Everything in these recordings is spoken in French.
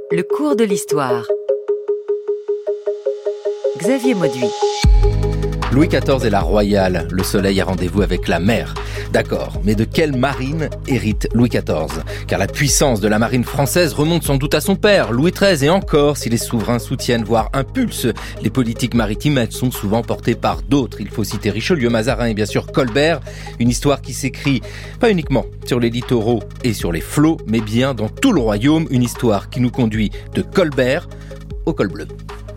Le cours de l'histoire. Xavier Mauduit. Louis XIV est la royale, le soleil a rendez-vous avec la mer. D'accord, mais de quelle marine hérite Louis XIV ? Car la puissance de la marine française remonte sans doute à son père, Louis XIII, et encore, si les souverains soutiennent, voire impulsent les politiques maritimes, elles sont souvent portées par d'autres. Il faut citer Richelieu, Mazarin et bien sûr Colbert. Une histoire qui s'écrit pas uniquement sur les littoraux et sur les flots, mais bien dans tout le royaume. Une histoire qui nous conduit de Colbert au col bleu.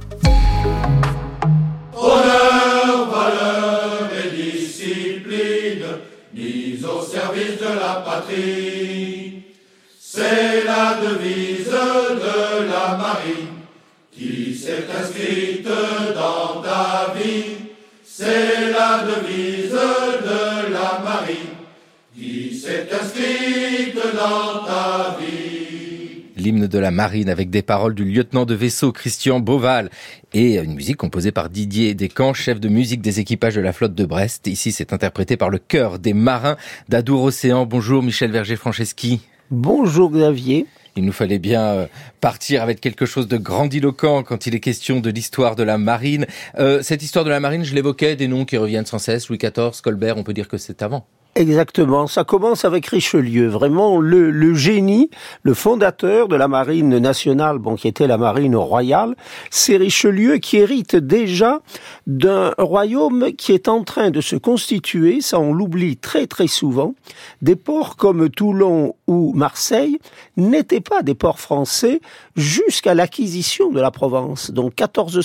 Honneur, valeur et discipline, mise au service de la patrie. C'est la devise de la marine qui s'est inscrite dans ta vie. C'est la devise de la marine qui s'est inscrite dans ta vie. L'hymne de la marine avec des paroles du lieutenant de vaisseau Christian Beauval et une musique composée par Didier Descamps, chef de musique des équipages de la flotte de Brest. Ici, c'est interprété par le chœur des marins d'Adour Océan. Bonjour Michel Verger-Franceschi. Bonjour Xavier. Il nous fallait bien partir avec quelque chose de grandiloquent quand il est question de l'histoire de la marine. Cette histoire de la marine, je l'évoquais, des noms qui reviennent sans cesse. Louis XIV, Colbert, on peut dire que c'est avant. Exactement, ça commence avec Richelieu, vraiment le génie, le fondateur de la marine nationale, qui était la marine royale. C'est Richelieu qui hérite déjà d'un royaume qui est en train de se constituer, ça on l'oublie très très souvent. Des ports comme Toulon ou Marseille n'étaient pas des ports français jusqu'à l'acquisition de la Provence. Donc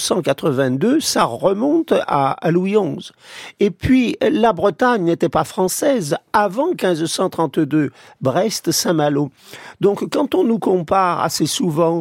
1482, ça remonte à Louis XI. Et puis la Bretagne n'était pas française avant 1532, Brest, Saint-Malo. Donc quand on nous compare assez souvent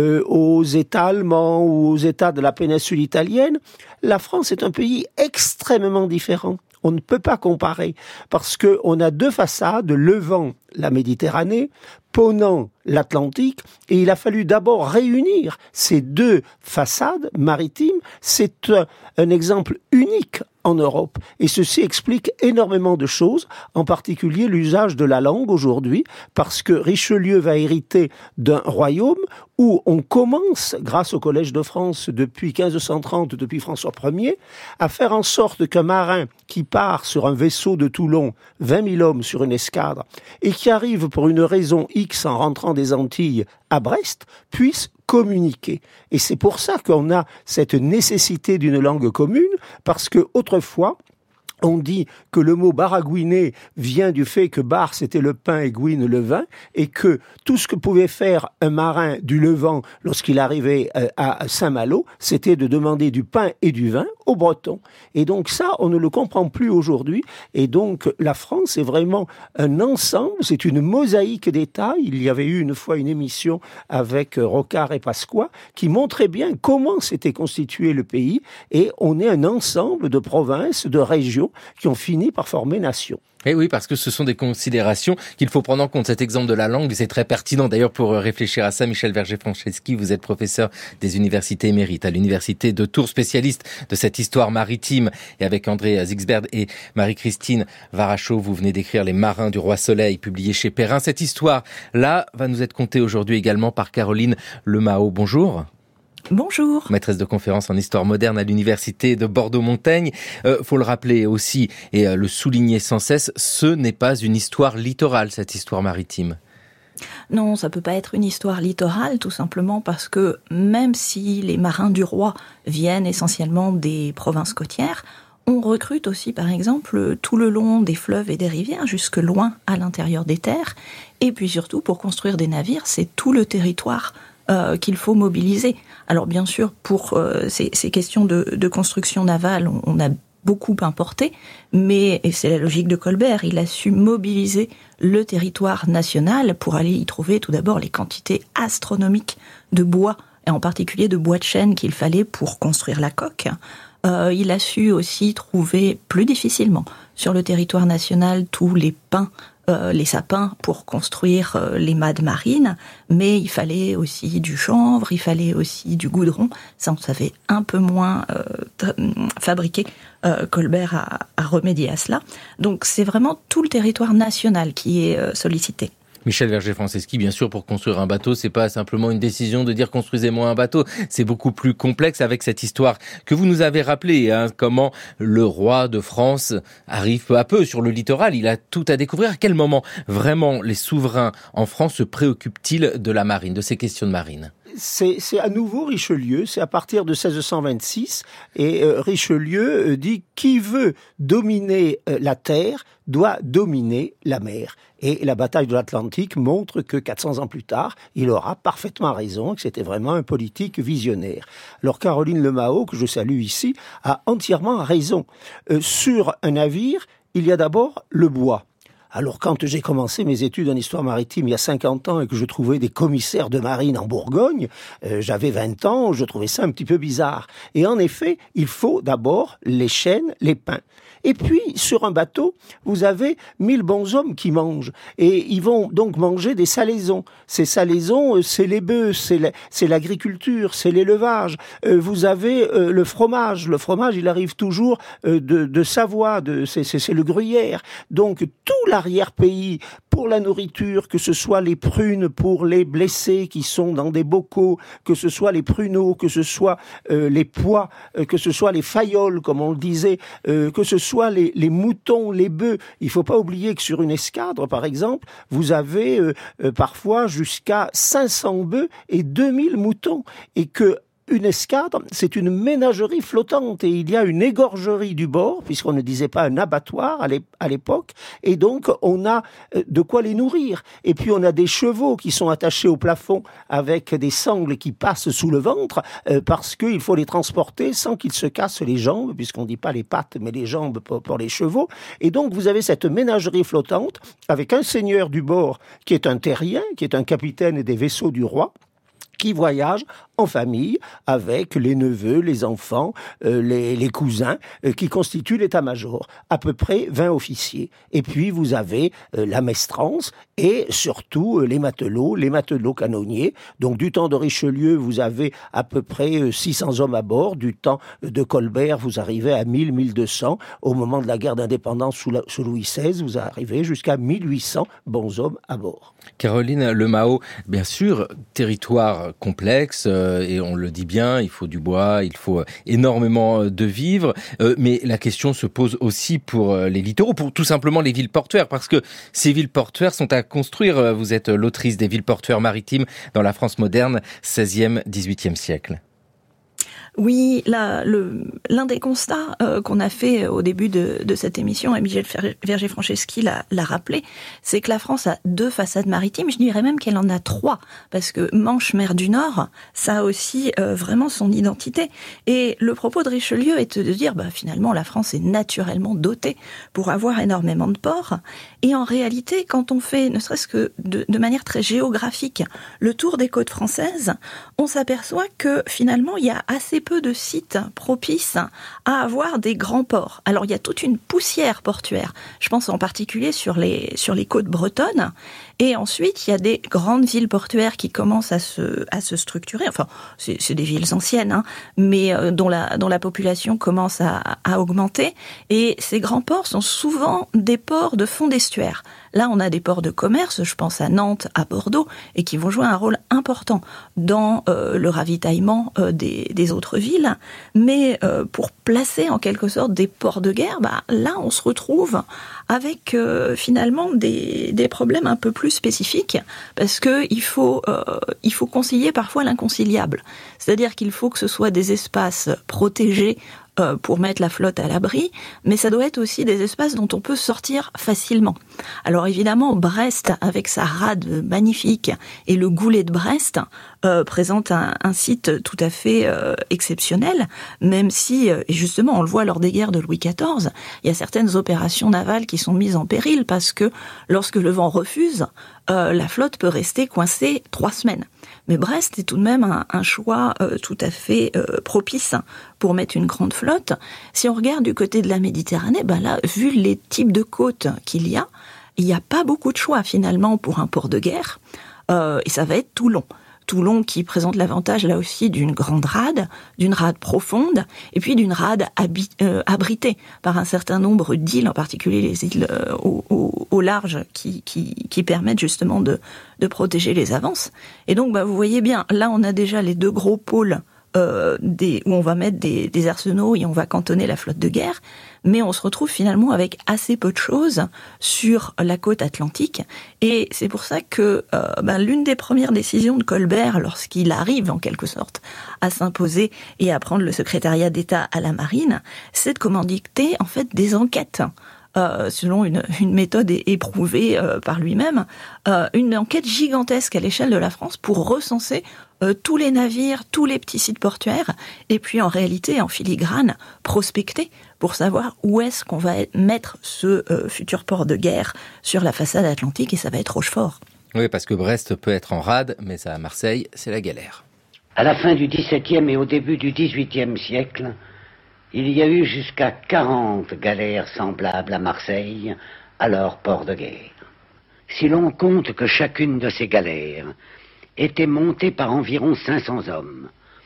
aux États allemands ou aux États de la péninsule italienne, la France est un pays extrêmement différent. On ne peut pas comparer parce que on a deux façades, levant la Méditerranée, Ponant l'Atlantique, et il a fallu d'abord réunir ces deux façades maritimes. C'est un exemple unique en Europe. Et ceci explique énormément de choses, en particulier l'usage de la langue aujourd'hui, parce que Richelieu va hériter d'un royaume où on commence, grâce au Collège de France depuis 1530, depuis François Ier, à faire en sorte qu'un marin qui part sur un vaisseau de Toulon, 20 000 hommes sur une escadre, et qui arrive pour une raison X en rentrant des Antilles à Brest, puisse communiquer. Et c'est pour ça qu'on a cette nécessité d'une langue commune, parce que autrefois, on dit que le mot baragouiner vient du fait que bar c'était le pain et gouine le vin, et que tout ce que pouvait faire un marin du Levant lorsqu'il arrivait à Saint-Malo, c'était de demander du pain et du vin aux Bretons. Et donc ça, on ne le comprend plus aujourd'hui. Et donc la France est vraiment un ensemble, c'est une mosaïque d'États. Il y avait eu une fois une émission avec Rocard et Pasqua qui montrait bien comment s'était constitué le pays, et on est un ensemble de provinces, de régions qui ont fini par former nation. Et oui, parce que ce sont des considérations qu'il faut prendre en compte. Cet exemple de la langue, c'est très pertinent. D'ailleurs, pour réfléchir à ça, Michel Verger-Franceschi, vous êtes professeur des universités émérites à l'université de Tours, spécialiste de cette histoire maritime. Et avec André Zixberd et Marie-Christine Varachaud, vous venez d'écrire Les Marins du Roi Soleil, publié chez Perrin. Cette histoire-là va nous être contée aujourd'hui également par Caroline Lemao. Bonjour. Bonjour. Maîtresse de conférences en histoire moderne à l'université de Bordeaux-Montaigne. Faut le rappeler aussi et le souligner sans cesse, ce n'est pas une histoire littorale, cette histoire maritime. Non, ça peut pas être une histoire littorale, tout simplement parce que même si les marins du roi viennent essentiellement des provinces côtières, on recrute aussi, par exemple, tout le long des fleuves et des rivières, jusque loin à l'intérieur des terres. Et puis surtout, pour construire des navires, c'est tout le territoire qu'il faut mobiliser. Alors bien sûr, pour ces questions de construction navale, on a beaucoup importé, mais, et c'est la logique de Colbert, il a su mobiliser le territoire national pour aller y trouver tout d'abord les quantités astronomiques de bois, et en particulier de bois de chêne qu'il fallait pour construire la coque. Il a su aussi trouver plus difficilement sur le territoire national tous les pins, les sapins pour construire les mâts marines, mais il fallait aussi du chanvre, il fallait aussi du goudron. Ça, on savait un peu moins fabriquer. Colbert a remédié à cela. Donc, c'est vraiment tout le territoire national qui est sollicité. Michel Verger-Franceschi, bien sûr, pour construire un bateau, c'est pas simplement une décision de dire construisez-moi un bateau. C'est beaucoup plus complexe avec cette histoire que vous nous avez rappelée, comment le roi de France arrive peu à peu sur le littoral. Il a tout à découvrir. À quel moment vraiment les souverains en France se préoccupent-ils de la marine, de ces questions de marine? C'est à nouveau Richelieu, c'est à partir de 1626, et Richelieu dit « Qui veut dominer la terre doit dominer la mer ». Et la bataille de l'Atlantique montre que 400 ans plus tard, il aura parfaitement raison, que c'était vraiment un politique visionnaire. Alors Caroline Lemao, que je salue ici, a entièrement raison. Sur un navire, il y a d'abord le bois. Alors quand j'ai commencé mes études en histoire maritime il y a 50 ans et que je trouvais des commissaires de marine en Bourgogne, j'avais 20 ans, je trouvais ça un petit peu bizarre. Et en effet, il faut d'abord les chaînes, les pins. Et puis, sur un bateau, vous avez 1000 bonshommes qui mangent. Et ils vont donc manger des salaisons. Ces salaisons, c'est les bœufs, c'est l'agriculture, c'est l'élevage. Vous avez le fromage. Le fromage, il arrive toujours de Savoie, c'est le gruyère. Donc, tout l'arrière-pays, pour la nourriture, que ce soit les prunes pour les blessés qui sont dans des bocaux, que ce soit les pruneaux, que ce soit les pois, que ce soit les fayoles, comme on le disait, que ce soit les moutons, les bœufs. Il ne faut pas oublier que sur une escadre, par exemple, vous avez parfois jusqu'à 500 bœufs et 2000 moutons. Et que une escadre, c'est une ménagerie flottante et il y a une égorgerie du bord, puisqu'on ne disait pas un abattoir à l'époque, et donc on a de quoi les nourrir. Et puis on a des chevaux qui sont attachés au plafond avec des sangles qui passent sous le ventre, parce qu'il faut les transporter sans qu'ils se cassent les jambes, puisqu'on ne dit pas les pattes, mais les jambes pour les chevaux. Et donc vous avez cette ménagerie flottante avec un seigneur du bord qui est un terrien, qui est un capitaine des vaisseaux du roi, qui voyagent en famille avec les neveux, les enfants, les cousins, qui constituent l'état-major. À peu près 20 officiers. Et puis vous avez la maestrance et surtout les matelots canonniers. Donc du temps de Richelieu, vous avez à peu près 600 hommes à bord. Du temps de Colbert, vous arrivez à 1000, 1200. Au moment de la guerre d'indépendance sous Louis XVI, vous arrivez jusqu'à 1800 bons hommes à bord. Caroline Lemao, bien sûr, territoire complexe, et on le dit bien, il faut du bois, il faut énormément de vivres, mais la question se pose aussi pour les littoraux, pour tout simplement les villes portuaires, parce que ces villes portuaires sont à construire. Vous êtes l'autrice des villes portuaires maritimes dans la France moderne, 16e, 18e siècle. Oui, l'un des constats qu'on a fait au début de cette émission, et Michel Verger-Franceschi l'a rappelé, c'est que la France a 2 façades maritimes, je dirais même qu'elle en a 3, parce que Manche, mer du Nord, ça a aussi vraiment son identité. Et le propos de Richelieu est de dire, finalement, la France est naturellement dotée pour avoir énormément de ports. Et en réalité, quand on fait, ne serait-ce que de manière très géographique, le tour des côtes françaises, on s'aperçoit que finalement, il y a assez peu de sites propices à avoir des grands ports. Alors il y a toute une poussière portuaire. Je pense en particulier sur les côtes bretonnes. Et ensuite, il y a des grandes villes portuaires qui commencent à se structurer. Enfin, c'est des villes anciennes, mais dont la population commence à augmenter. Et ces grands ports sont souvent des ports de fond d'estuaire. Là, on a des ports de commerce, je pense à Nantes, à Bordeaux, et qui vont jouer un rôle important dans le ravitaillement des autres villes. Mais pour placer en quelque sorte des ports de guerre, là, on se retrouve avec finalement des problèmes un peu plus spécifiques, parce que il faut concilier parfois l'inconciliable. C'est-à-dire qu'il faut que ce soit des espaces protégés pour mettre la flotte à l'abri, mais ça doit être aussi des espaces dont on peut sortir facilement. Alors évidemment, Brest, avec sa rade magnifique et le goulet de Brest, présente un site tout à fait exceptionnel, même si, et justement, on le voit lors des guerres de Louis XIV, il y a certaines opérations navales qui sont mises en péril parce que lorsque le vent refuse, la flotte peut rester coincée 3 semaines. Mais Brest est tout de même un choix tout à fait propice pour mettre une grande flotte. Si on regarde du côté de la Méditerranée, là, vu les types de côtes qu'il y a, il n'y a pas beaucoup de choix finalement pour un port de guerre, et ça va être Toulon. Toulon qui présente l'avantage là aussi d'une grande rade, d'une rade profonde, et puis d'une rade abritée par un certain nombre d'îles, en particulier les îles au large, qui permettent justement de protéger les avances. Et donc vous voyez bien, là on a déjà les deux gros pôles où on va mettre des arsenaux et on va cantonner la flotte de guerre, mais on se retrouve finalement avec assez peu de choses sur la côte atlantique, et c'est pour ça que l'une des premières décisions de Colbert, lorsqu'il arrive en quelque sorte à s'imposer et à prendre le secrétariat d'État à la marine, c'est de commanditer en fait des enquêtes. Selon une méthode éprouvée par lui-même, une enquête gigantesque à l'échelle de la France pour recenser tous les navires, tous les petits sites portuaires, et puis en réalité, en filigrane, prospecter pour savoir où est-ce qu'on va mettre ce futur port de guerre sur la façade atlantique, et ça va être Rochefort. Oui, parce que Brest peut être en rade, mais ça, à Marseille, c'est la galère. À la fin du XVIIe et au début du XVIIIe siècle, il y a eu jusqu'à 40 galères semblables à Marseille, alors port de guerre. Si l'on compte que chacune de ces galères était montée par environ 500 hommes,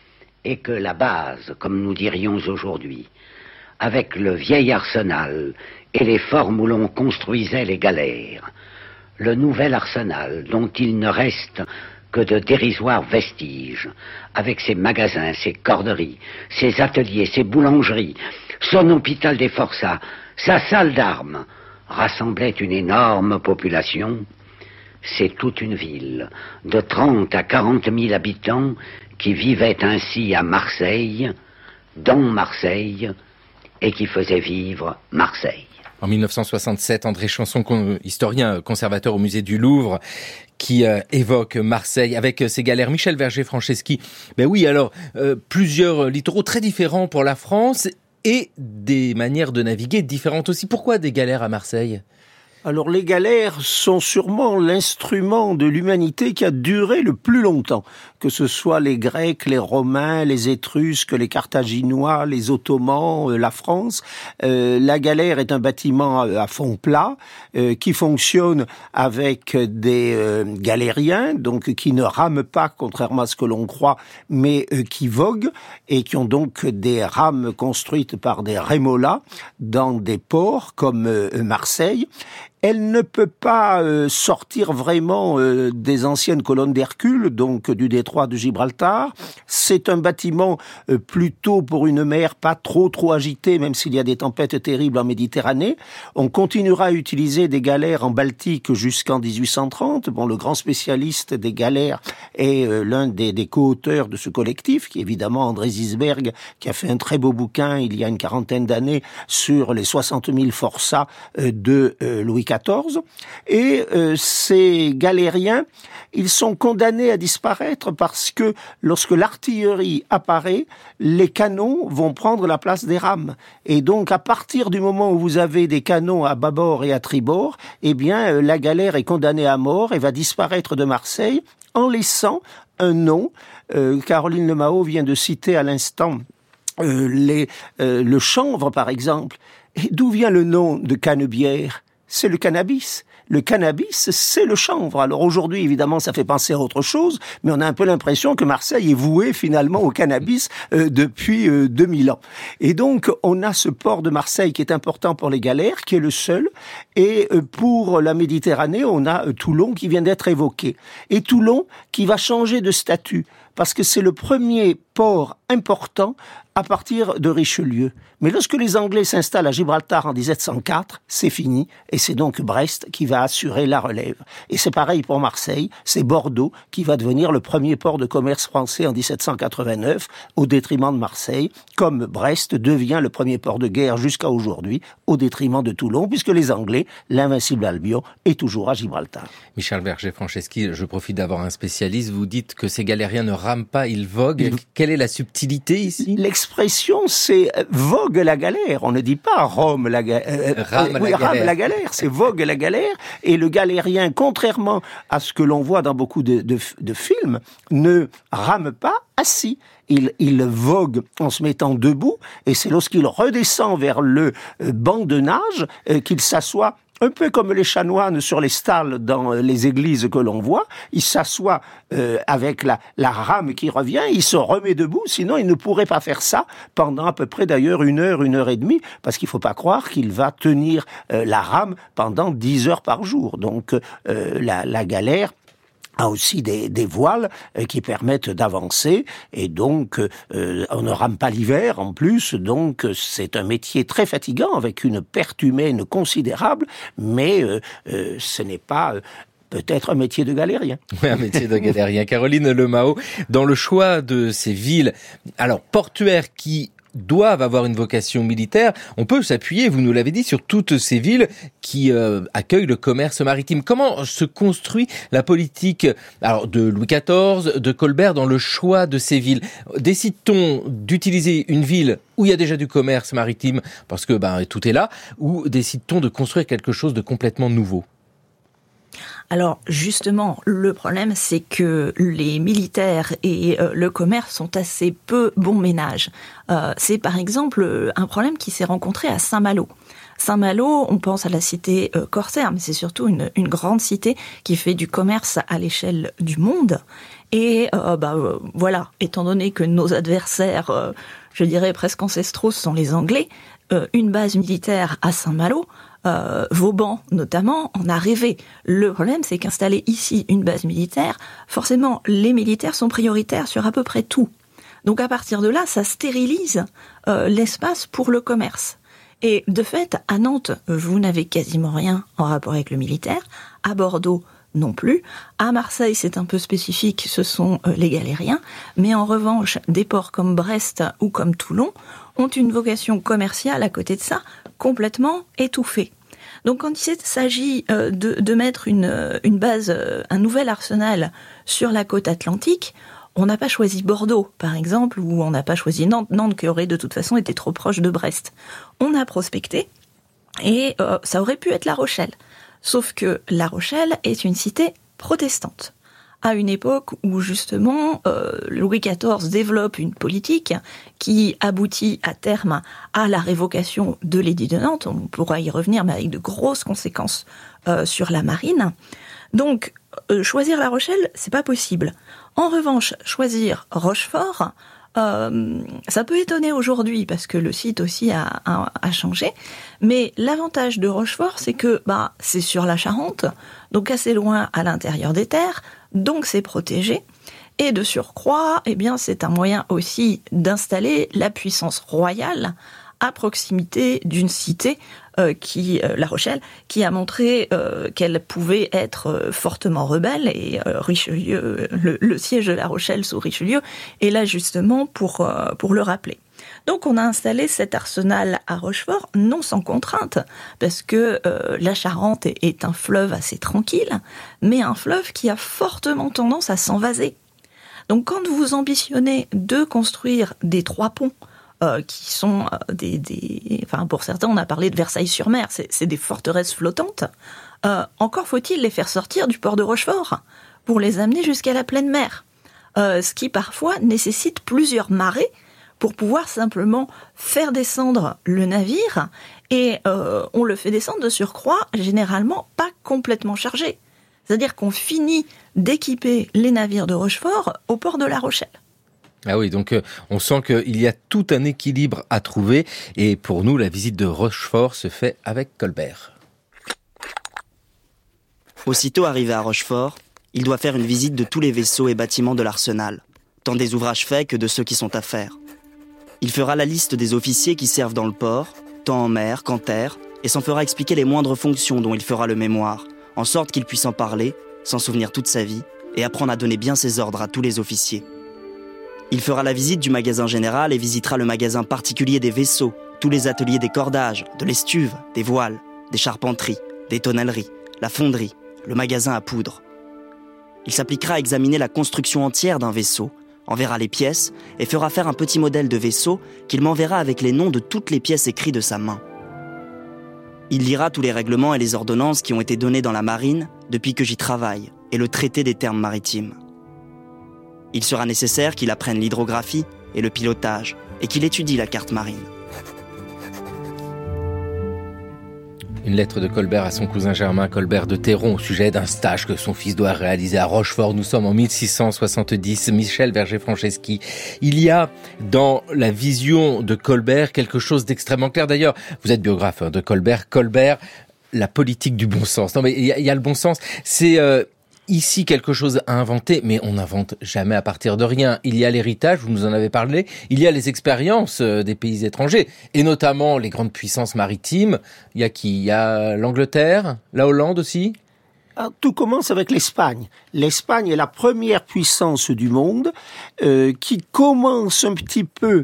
et que la base, comme nous dirions aujourd'hui, avec le vieil arsenal et les formes où l'on construisait les galères, le nouvel arsenal dont il ne reste que de dérisoires vestiges, avec ses magasins, ses corderies, ses ateliers, ses boulangeries, son hôpital des forçats, sa salle d'armes, rassemblait une énorme population. C'est toute une ville de 30 à 40 000 habitants qui vivaient ainsi à Marseille, dans Marseille, et qui faisait vivre Marseille. En 1967, André Chanson, historien conservateur au musée du Louvre, qui évoque Marseille avec ses galères. Michel Verger-Franceschi, plusieurs littoraux très différents pour la France et des manières de naviguer différentes aussi. Pourquoi des galères à Marseille ? Alors les galères sont sûrement l'instrument de l'humanité qui a duré le plus longtemps, que ce soit les Grecs, les Romains, les Étrusques, les Carthaginois, les Ottomans, la France. La galère est un bâtiment à fond plat qui fonctionne avec des galériens, donc qui ne rament pas, contrairement à ce que l'on croit, mais qui voguent et qui ont donc des rames construites par des rémolas dans des ports comme Marseille. Elle ne peut pas sortir vraiment des anciennes colonnes d'Hercule, donc du détroit de Gibraltar. C'est un bâtiment plutôt pour une mer pas trop agitée, même s'il y a des tempêtes terribles en Méditerranée. On continuera à utiliser des galères en Baltique jusqu'en 1830. Bon, le grand spécialiste des galères est l'un des co-auteurs de ce collectif, qui est évidemment André Zisberg, qui a fait un très beau bouquin il y a une quarantaine d'années sur les 60 000 forçats de Louis XIV. Et ces galériens, ils sont condamnés à disparaître parce que lorsque l'artillerie apparaît, les canons vont prendre la place des rames. Et donc, à partir du moment où vous avez des canons à bâbord et à tribord, eh bien, la galère est condamnée à mort et va disparaître de Marseille en laissant un nom. Caroline Lemao vient de citer à l'instant le chanvre, par exemple. Et d'où vient le nom de Canebière ? C'est le cannabis. Le cannabis, c'est le chanvre. Alors aujourd'hui, évidemment, ça fait penser à autre chose, mais on a un peu l'impression que Marseille est vouée finalement au cannabis depuis 2000 ans. Et donc, on a ce port de Marseille qui est important pour les galères, qui est le seul. Et pour la Méditerranée, on a Toulon qui vient d'être évoqué. Et Toulon qui va changer de statut, parce que c'est le premier port important à partir de Richelieu. Mais lorsque les Anglais s'installent à Gibraltar en 1704, c'est fini, et c'est donc Brest qui va assurer la relève. Et c'est pareil pour Marseille, c'est Bordeaux qui va devenir le premier port de commerce français en 1789, au détriment de Marseille, comme Brest devient le premier port de guerre jusqu'à aujourd'hui, au détriment de Toulon, puisque les Anglais, l'invincible Albion, est toujours à Gibraltar. Michel Verger-Franceschi, je profite d'avoir un spécialiste, vous dites que ces galériens ne rament pas, ils voguent. Quelle est la subtilité ici ? L'expression, c'est vogue la galère. On ne dit pas rame la galère. Rame la galère, c'est vogue la galère. Et le galérien, contrairement à ce que l'on voit dans beaucoup de films, ne rame pas assis. Il vogue en se mettant debout, et c'est lorsqu'il redescend vers le banc de nage qu'il s'assoit Un peu comme les chanoines sur les stalles dans les églises que l'on voit, il s'assoit avec la rame qui revient, il se remet debout, sinon il ne pourrait pas faire ça pendant à peu près d'ailleurs 1 heure et demie, parce qu'il ne faut pas croire qu'il va tenir la rame pendant 10 heures par jour. Donc la galère a aussi des voiles qui permettent d'avancer, et donc on ne rame pas l'hiver en plus, donc c'est un métier très fatigant avec une perte humaine considérable, mais ce n'est pas peut-être un métier de galérien. Oui, un métier de galérien. Caroline Lemao, dans le choix de ces villes, alors portuaires qui doivent avoir une vocation militaire, on peut s'appuyer, vous nous l'avez dit, sur toutes ces villes qui accueillent le commerce maritime. Comment se construit la politique de Louis XIV, de Colbert dans le choix de ces villes? Décide-t-on d'utiliser une ville où il y a déjà du commerce maritime parce que tout est là, ou décide-t-on de construire quelque chose de complètement nouveau? Alors justement, le problème, c'est que les militaires et le commerce sont assez peu bons ménages. C'est par exemple un problème qui s'est rencontré à Saint-Malo. Saint-Malo, on pense à la cité corsaire, mais c'est surtout une grande cité qui fait du commerce à l'échelle du monde. Et voilà, étant donné que nos adversaires, je dirais presque ancestraux, sont les Anglais, une base militaire à Saint-Malo, Vauban notamment, en a rêvé. Le problème, c'est qu'installer ici une base militaire, forcément, les militaires sont prioritaires sur à peu près tout. Donc à partir de là, ça stérilise l'espace pour le commerce. Et de fait, à Nantes, vous n'avez quasiment rien en rapport avec le militaire. À Bordeaux, non plus. À Marseille, c'est un peu spécifique, ce sont les galériens. Mais en revanche, des ports comme Brest ou comme Toulon ont une vocation commerciale à côté de ça, complètement étouffée. Donc quand il s'agit de mettre une base, un nouvel arsenal sur la côte atlantique, on n'a pas choisi Bordeaux, par exemple, ou on n'a pas choisi Nantes qui aurait de toute façon été trop proche de Brest. On a prospecté, et ça aurait pu être La Rochelle. Sauf que La Rochelle est une cité protestante, à une époque où justement Louis XIV développe une politique qui aboutit à terme à la révocation de l'édit de Nantes. On pourra y revenir, mais avec de grosses conséquences sur la marine. Donc, choisir La Rochelle, c'est pas possible. En revanche, choisir Rochefort, ça peut étonner aujourd'hui parce que le site aussi a changé. Mais l'avantage de Rochefort, c'est que c'est sur la Charente, donc assez loin à l'intérieur des terres, donc c'est protégé. Et de surcroît, c'est un moyen aussi d'installer la puissance royale à proximité d'une cité La Rochelle, qui a montré qu'elle pouvait être fortement rebelle, et Richelieu, le siège de La Rochelle sous Richelieu est là justement pour le rappeler. Donc on a installé cet arsenal à Rochefort, non sans contrainte, parce que la Charente est un fleuve assez tranquille, mais un fleuve qui a fortement tendance à s'envaser. Donc quand vous ambitionnez de construire des 3 ponts, qui sont pour certains, on a parlé de Versailles-sur-Mer, c'est des forteresses flottantes. Encore faut-il les faire sortir du port de Rochefort pour les amener jusqu'à la pleine mer. Ce qui parfois nécessite plusieurs marées pour pouvoir simplement faire descendre le navire. Et on le fait descendre de surcroît, généralement pas complètement chargé. C'est-à-dire qu'on finit d'équiper les navires de Rochefort au port de La Rochelle. Ah oui, donc on sent qu'il y a tout un équilibre à trouver, et pour nous, la visite de Rochefort se fait avec Colbert. Aussitôt arrivé à Rochefort, il doit faire une visite de tous les vaisseaux et bâtiments de l'arsenal, tant des ouvrages faits que de ceux qui sont à faire. Il fera la liste des officiers qui servent dans le port, tant en mer qu'en terre, et s'en fera expliquer les moindres fonctions dont il fera le mémoire, en sorte qu'il puisse en parler, s'en souvenir toute sa vie, et apprendre à donner bien ses ordres à tous les officiers. Il fera la visite du magasin général et visitera le magasin particulier des vaisseaux, tous les ateliers des cordages, de l'estuve, des voiles, des charpenteries, des tonnelleries, la fonderie, le magasin à poudre. Il s'appliquera à examiner la construction entière d'un vaisseau, enverra les pièces et fera faire un petit modèle de vaisseau qu'il m'enverra avec les noms de toutes les pièces écrits de sa main. Il lira tous les règlements et les ordonnances qui ont été donnés dans la marine depuis que j'y travaille et le traité des termes maritimes. Il sera nécessaire qu'il apprenne l'hydrographie et le pilotage et qu'il étudie la carte marine. Une lettre de Colbert à son cousin Germain Colbert de Théron au sujet d'un stage que son fils doit réaliser à Rochefort. Nous sommes en 1670. Michel Berger-Franceschi. Il y a dans la vision de Colbert quelque chose d'extrêmement clair. D'ailleurs, vous êtes biographe de Colbert. Colbert, la politique du bon sens. Non, mais il y a le bon sens. C'est ici quelque chose à inventer, mais on n'invente jamais à partir de rien. Il y a l'héritage, vous nous en avez parlé, il y a les expériences des pays étrangers, et notamment les grandes puissances maritimes. Il y a qui ? Il y a l'Angleterre, la Hollande aussi ? Alors, tout commence avec l'Espagne. L'Espagne est la première puissance du monde qui commence un petit peu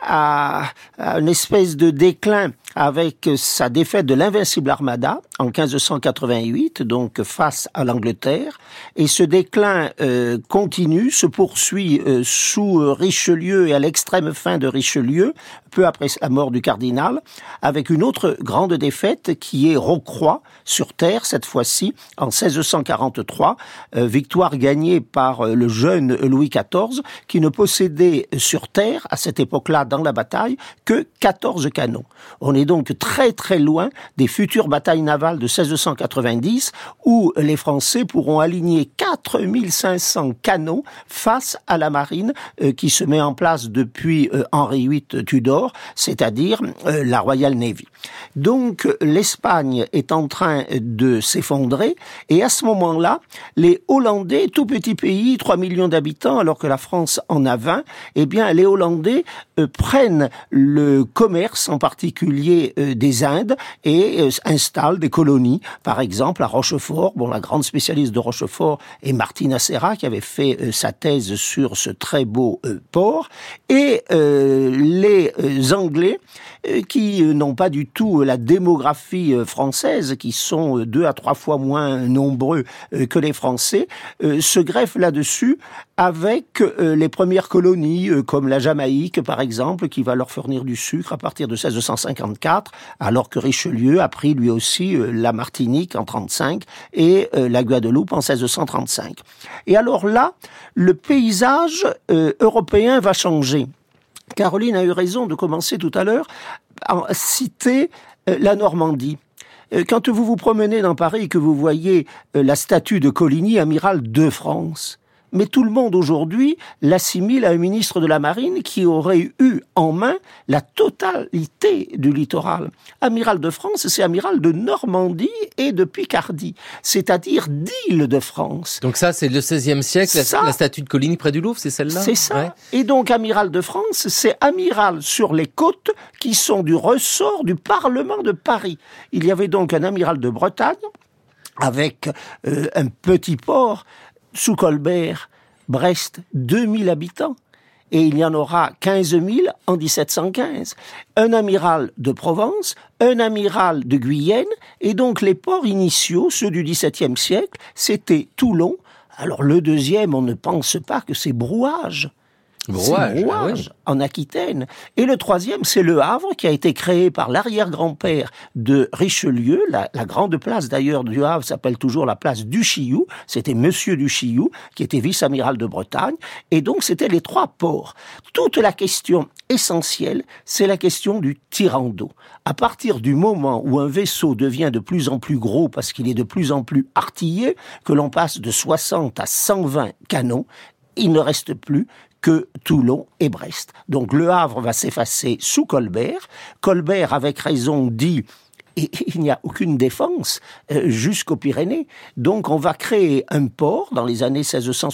à une espèce de déclin avec sa défaite de l'Invincible Armada en 1588, donc face à l'Angleterre. Et ce déclin continue, se poursuit sous Richelieu et à l'extrême fin de Richelieu, peu après la mort du cardinal, avec une autre grande défaite qui est Rocroi, sur terre cette fois-ci, en 1643, victoire gagnée par le jeune Louis XIV, qui ne possédait sur terre, à cette époque-là, dans la bataille, que 14 canons. On est donc très très loin des futures batailles navales de 1690, où les Français pourront aligner 4500 canons face à la marine qui se met en place depuis Henri VIII Tudor, c'est-à-dire la Royal Navy. Donc l'Espagne est en train de s'effondrer, et à ce moment-là, les Hollandais, tout petit pays, 3 millions d'habitants, alors que la France en a 20, eh bien les Hollandais prennent le commerce, en particulier des Indes, et installent des colonies, par exemple à Rochefort. Bon, la grande spécialiste de Rochefort est Martina Serra, qui avait fait sa thèse sur ce très beau port, et les Anglais, qui n'ont pas du tout la démographie française, qui sont 2 à 3 fois moins nombreux que les Français, se greffent là-dessus avec les premières colonies, comme la Jamaïque, par exemple, qui va leur fournir du sucre à partir de 1654, alors que Richelieu a pris lui aussi la Martinique en 35 et la Guadeloupe en 1635. Et alors là, le paysage européen va changer. Caroline a eu raison de commencer tout à l'heure à citer la Normandie. Quand vous vous promenez dans Paris et que vous voyez la statue de Coligny, amiral de France, mais tout le monde aujourd'hui l'assimile à un ministre de la Marine qui aurait eu en main la totalité du littoral. Amiral de France, c'est amiral de Normandie et de Picardie, c'est-à-dire d'Île-de-France. Donc ça, c'est le XVIe siècle, la statue de Coligny près du Louvre, c'est celle-là ? C'est ça. Ouais. Et donc, amiral de France, c'est amiral sur les côtes qui sont du ressort du Parlement de Paris. Il y avait donc un amiral de Bretagne avec un petit port sous Colbert, Brest, 2000 habitants. Et il y en aura 15 000 en 1715. Un amiral de Provence, un amiral de Guyenne, et donc les ports initiaux, ceux du XVIIe siècle, c'était Toulon. Alors le deuxième, on ne pense pas que c'est Brouage. Brouage, oui. En Aquitaine. Et le troisième, c'est Le Havre, qui a été créé par l'arrière-grand-père de Richelieu. La grande place, d'ailleurs, du Havre s'appelle toujours la place du Chioux. C'était Monsieur du Chioux, qui était vice-amiral de Bretagne. Et donc, c'était les 3 ports. Toute la question essentielle, c'est la question du tirant d'eau. À partir du moment où un vaisseau devient de plus en plus gros, parce qu'il est de plus en plus artillé, que l'on passe de 60 à 120 canons, il ne reste plus que Toulon et Brest. Donc Le Havre va s'effacer sous Colbert. Colbert, avec raison, dit et il n'y a aucune défense jusqu'aux Pyrénées. Donc on va créer un port dans les années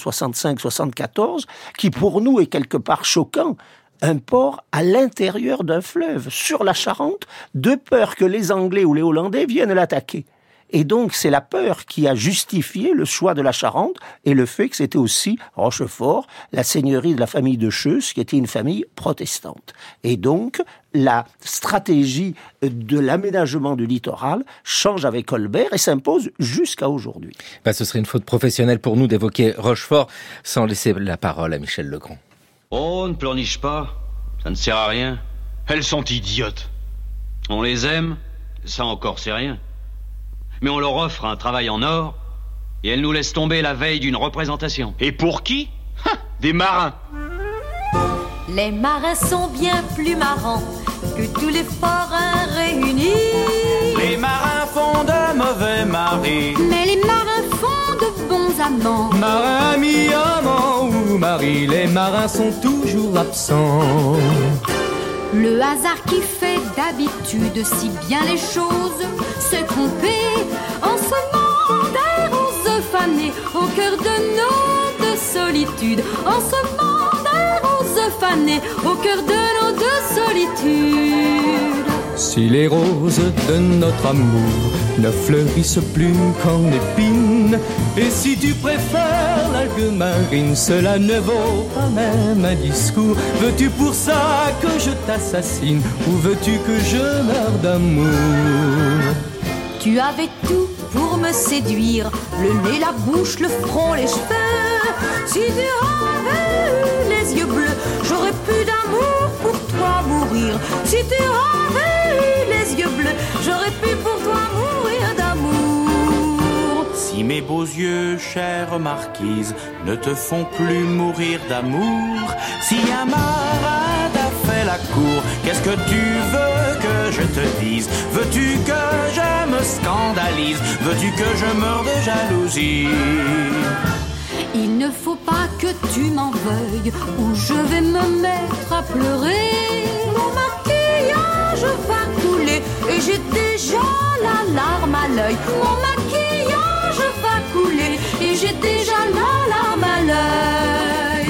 1665-74 qui pour nous est quelque part choquant. Un port à l'intérieur d'un fleuve, sur la Charente, de peur que les Anglais ou les Hollandais viennent l'attaquer. Et donc, c'est la peur qui a justifié le choix de la Charente et le fait que c'était aussi Rochefort, la seigneurie de la famille de Cheus, qui était une famille protestante. Et donc, la stratégie de l'aménagement du littoral change avec Colbert et s'impose jusqu'à aujourd'hui. Ce serait une faute professionnelle pour nous d'évoquer Rochefort sans laisser la parole à Michel Legrand. Oh, ne pleurniche pas, ça ne sert à rien. Elles sont idiotes. On les aime, ça encore c'est rien. Mais on leur offre un travail en or, et elles nous laissent tomber la veille d'une représentation. Et pour qui ? Des marins. Les marins sont bien plus marrants que tous les forains réunis. Les marins font sont de mauvais maris. Mais les marins font de bons amants. Marin, ami, amant ou mari, les marins sont toujours absents. Le hasard qui fait d'habitude si bien les choses s'est trompé en semant des roses fanées au cœur de nos deux solitudes. En semant des roses fanées au cœur de nos deux solitudes. Si les roses de notre amour ne fleurissent plus qu'en épines, et si tu préfères l'algue marine, cela ne vaut pas même un discours. Veux-tu pour ça que je t'assassine, ou veux-tu que je meure d'amour? Tu avais tout pour me séduire, le nez, la bouche, le front, les cheveux. Si tu avais eu les yeux bleus, j'aurais pu d'amour pour toi mourir. Si tu avais eu les yeux bleus, j'aurais pu pour toi mourir d'amour. Si mes beaux yeux, chère marquise, ne te font plus mourir d'amour, si un marin t'a fait la cour, qu'est-ce que tu veux que je te dise? Veux-tu que je me scandalise? Veux-tu que je meure de jalousie? Il ne faut pas que tu m'en veuilles, ou je vais me mettre à pleurer. Mon maquillage va couler, et j'ai déjà la larme à l'œil. Mon maquillage va couler, et j'ai déjà la larme à l'œil.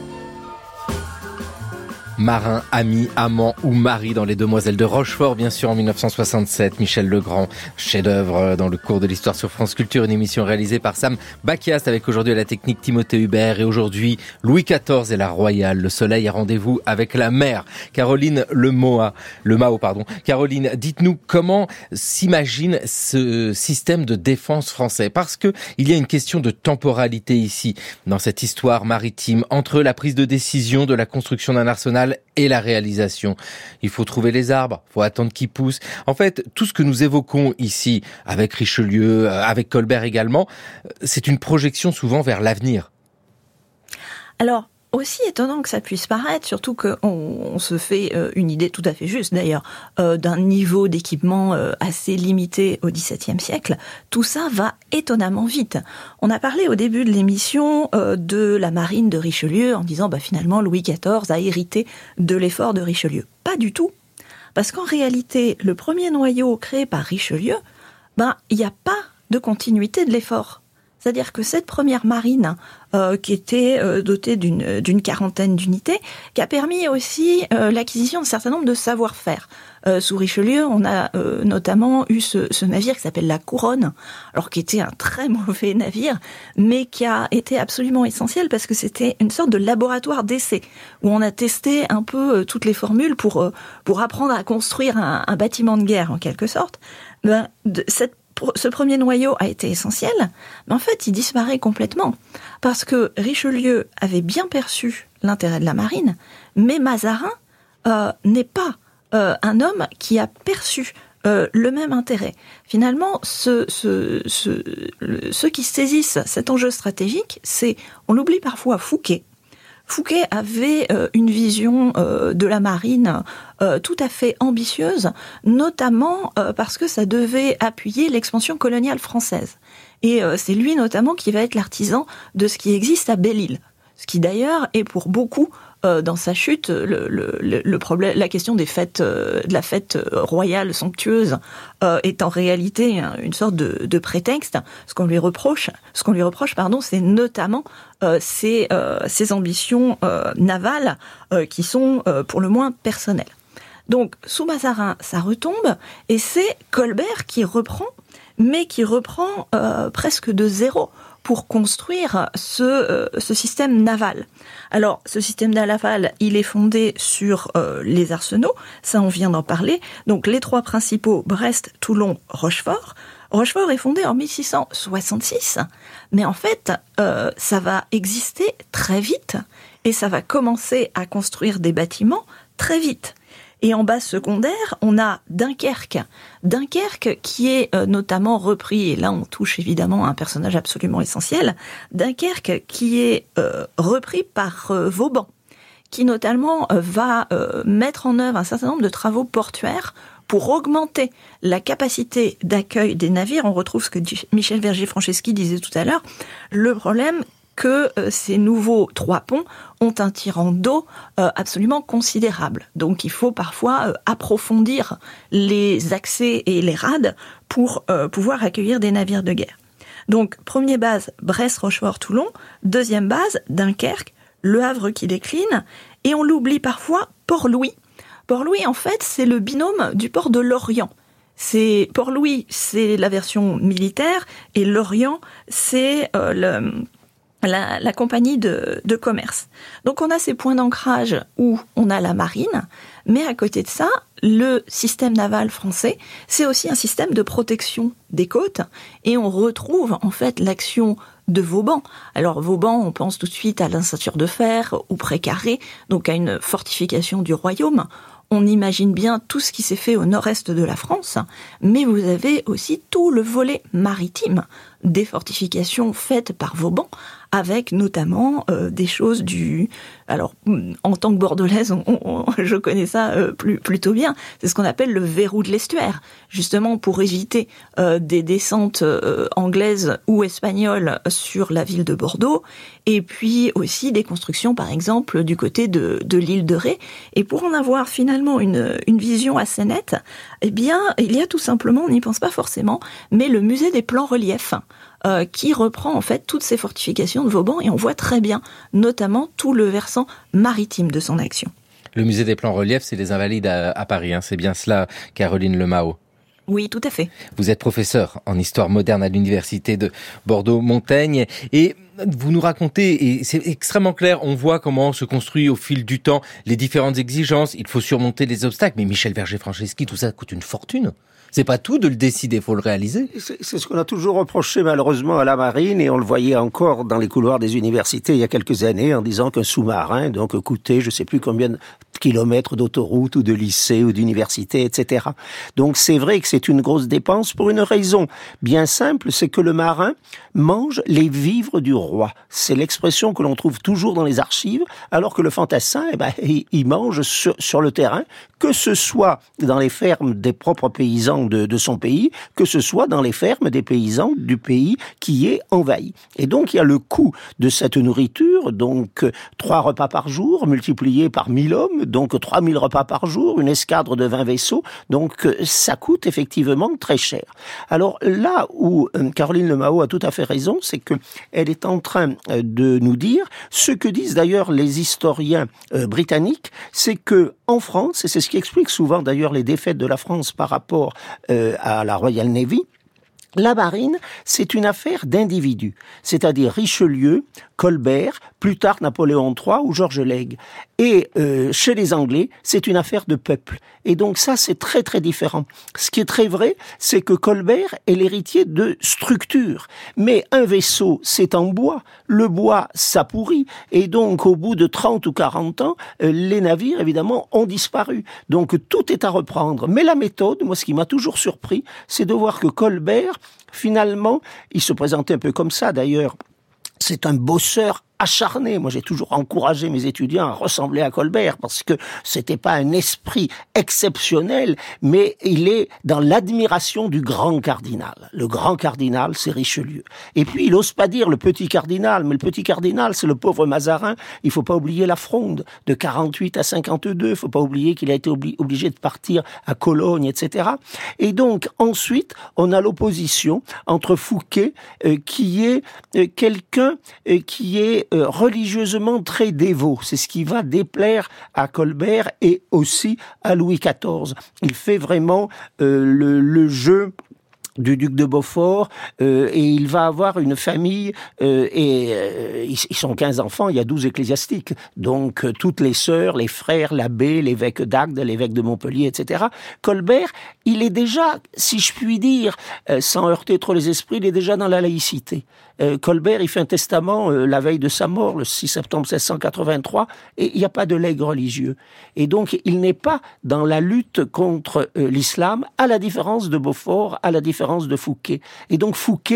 Marin, ami, amant ou mari dans Les Demoiselles de Rochefort, bien sûr, en 1967. Michel Legrand, chef-d'œuvre dans le cours de l'histoire sur France Culture, une émission réalisée par Sam Bakiast avec aujourd'hui à la technique Timothée Hubert et aujourd'hui Louis XIV et la Royale. Le soleil a rendez-vous avec la mer. Caroline Mao. Caroline, dites-nous comment s'imagine ce système de défense français? Parce que il y a une question de temporalité ici, dans cette histoire maritime, entre la prise de décision de la construction d'un arsenal et la réalisation. Il faut trouver les arbres, il faut attendre qu'ils poussent. En fait, tout ce que nous évoquons ici, avec Richelieu, avec Colbert également, c'est une projection souvent vers l'avenir. Alors, aussi étonnant que ça puisse paraître, surtout qu'on se fait une idée tout à fait juste d'ailleurs, d'un niveau d'équipement assez limité au XVIIe siècle, tout ça va étonnamment vite. On a parlé au début de l'émission de la marine de Richelieu en disant finalement Louis XIV a hérité de l'effort de Richelieu. Pas du tout, parce qu'en réalité, le premier noyau créé par Richelieu, il n'y a pas de continuité de l'effort. C'est-à-dire que cette première marine qui était dotée d'une quarantaine d'unités, qui a permis aussi l'acquisition d'un certain nombre de savoir-faire. Sous Richelieu, on a notamment eu ce navire qui s'appelle la Couronne, alors qui était un très mauvais navire, mais qui a été absolument essentiel parce que c'était une sorte de laboratoire d'essai, où on a testé un peu toutes les formules pour apprendre à construire un bâtiment de guerre, en quelque sorte. Ce premier noyau a été essentiel, mais en fait, il disparaît complètement. Parce que Richelieu avait bien perçu l'intérêt de la marine, mais Mazarin n'est pas un homme qui a perçu le même intérêt. Finalement, ceux qui saisissent cet enjeu stratégique, on l'oublie parfois, Fouquet. Fouquet avait une vision de la marine tout à fait ambitieuse, notamment parce que ça devait appuyer l'expansion coloniale française. Et c'est lui notamment qui va être l'artisan de ce qui existe à Belle-Île. Ce qui d'ailleurs est pour beaucoup dans sa chute le problème, la question des fêtes, de la fête royale somptueuse est en réalité une sorte de prétexte. Ce qu'on lui reproche, c'est notamment ses ambitions navales qui sont pour le moins personnelles. Donc sous Mazarin, ça retombe et c'est Colbert qui reprend, mais qui reprend presque de zéro pour construire ce système naval. Alors, ce système naval, il est fondé sur les arsenaux, ça on vient d'en parler. Donc les trois principaux, Brest, Toulon, Rochefort. Rochefort est fondé en 1666, mais en fait, ça va exister très vite et ça va commencer à construire des bâtiments très vite. Et en base secondaire, on a Dunkerque. Dunkerque qui est notamment repris, et là on touche évidemment à un personnage absolument essentiel, Dunkerque qui est repris par Vauban, qui notamment va mettre en œuvre un certain nombre de travaux portuaires pour augmenter la capacité d'accueil des navires. On retrouve ce que Michel Verger-Franceschi disait tout à l'heure. Le problème que ces nouveaux 3 ponts ont un tirant d'eau absolument considérable. Donc il faut parfois approfondir les accès et les rades pour pouvoir accueillir des navires de guerre. Donc première base, Brest, Rochefort, Toulon. Deuxième base, Dunkerque, Le Havre qui décline. Et on l'oublie parfois, Port-Louis. Port-Louis, en fait, c'est le binôme du port de Lorient. Port-Louis, c'est la version militaire, et Lorient, c'est la compagnie de commerce. Donc on a ces points d'ancrage où on a la marine, mais à côté de ça, le système naval français, c'est aussi un système de protection des côtes, et on retrouve en fait l'action de Vauban. Alors Vauban, on pense tout de suite à la ceinture de fer, au Pré-Carré, donc à une fortification du royaume. On imagine bien tout ce qui s'est fait au nord-est de la France, mais vous avez aussi tout le volet maritime des fortifications faites par Vauban, avec notamment des choses Alors, en tant que bordelaise, je connais ça plutôt bien. C'est ce qu'on appelle le verrou de l'estuaire, justement pour éviter des descentes anglaises ou espagnoles sur la ville de Bordeaux, et puis aussi des constructions, par exemple, du côté de l'île de Ré. Et pour en avoir finalement une vision assez nette, eh bien, il y a tout simplement, on n'y pense pas forcément, mais le musée des plans reliefs, qui reprend en fait toutes ces fortifications de Vauban, et on voit très bien notamment tout le versant maritime de son action. Le musée des plans reliefs, c'est les Invalides à Paris, hein. C'est bien cela, Caroline Lemao? Oui, tout à fait. Vous êtes professeur en histoire moderne à l'université de Bordeaux-Montaigne, et vous nous racontez, et c'est extrêmement clair, on voit comment se construit au fil du temps les différentes exigences, il faut surmonter les obstacles, mais Michel Verger-Franceschi, tout ça coûte une fortune. C'est pas tout de le décider, il faut le réaliser. C'est ce qu'on a toujours reproché malheureusement à la marine, et on le voyait encore dans les couloirs des universités il y a quelques années, en disant qu'un sous-marin donc coûtait je sais plus combien de kilomètres d'autoroute ou de lycée ou d'université, etc. Donc c'est vrai que c'est une grosse dépense pour une raison bien simple, c'est que le marin mange les vivres du roi. C'est l'expression que l'on trouve toujours dans les archives, alors que le fantassin, il mange sur le terrain, que ce soit dans les fermes des propres paysans de son pays, que ce soit dans les fermes des paysans du pays qui est envahi. Et donc il y a le coût de cette nourriture, donc 3 repas par jour multiplié par 1000 hommes, donc 3000 repas par jour, une escadre de 20 vaisseaux, donc ça coûte effectivement très cher. Alors là où Caroline Lemao a tout à fait raison, c'est que elle est en train de nous dire ce que disent d'ailleurs les historiens britanniques, c'est que en France, et c'est ce qui explique souvent d'ailleurs les défaites de la France par rapport à la Royal Navy, la marine, c'est une affaire d'individus, c'est-à-dire Richelieu, Colbert, plus tard Napoléon III ou Georges Laigle. Et chez les Anglais, c'est une affaire de peuple. Et donc ça, c'est très très différent. Ce qui est très vrai, c'est que Colbert est l'héritier de structures. Mais un vaisseau, c'est en bois. Le bois, ça pourrit. Et donc, au bout de 30 ou 40 ans, les navires, évidemment, ont disparu. Donc, tout est à reprendre. Mais la méthode, moi, ce qui m'a toujours surpris, c'est de voir que Colbert, finalement, il se présentait un peu comme ça, d'ailleurs. C'est un bosseur acharné. Moi, j'ai toujours encouragé mes étudiants à ressembler à Colbert parce que c'était pas un esprit exceptionnel, mais il est dans l'admiration du grand cardinal. Le grand cardinal, c'est Richelieu. Et puis, il ose pas dire le petit cardinal, mais le petit cardinal, c'est le pauvre Mazarin. Il faut pas oublier la Fronde de 48 à 52. Il faut pas oublier qu'il a été obligé de partir à Cologne, etc. Et donc, ensuite, on a l'opposition entre Fouquet, qui est quelqu'un qui est religieusement très dévot. C'est ce qui va déplaire à Colbert et aussi à Louis XIV. Il fait vraiment le jeu du duc de Beaufort, et il va avoir une famille, ils sont 15 enfants, il y a 12 ecclésiastiques, donc toutes les sœurs, les frères, l'abbé, l'évêque d'Agde, l'évêque de Montpellier, etc. Colbert, il est déjà, si je puis dire, sans heurter trop les esprits, il est déjà dans la laïcité. Colbert, il fait un testament la veille de sa mort, le 6 septembre 1683, et il n'y a pas de legs religieux. Et donc, il n'est pas dans la lutte contre l'islam, à la différence de Beaufort, à la différence de Fouquet. Et donc, Fouquet,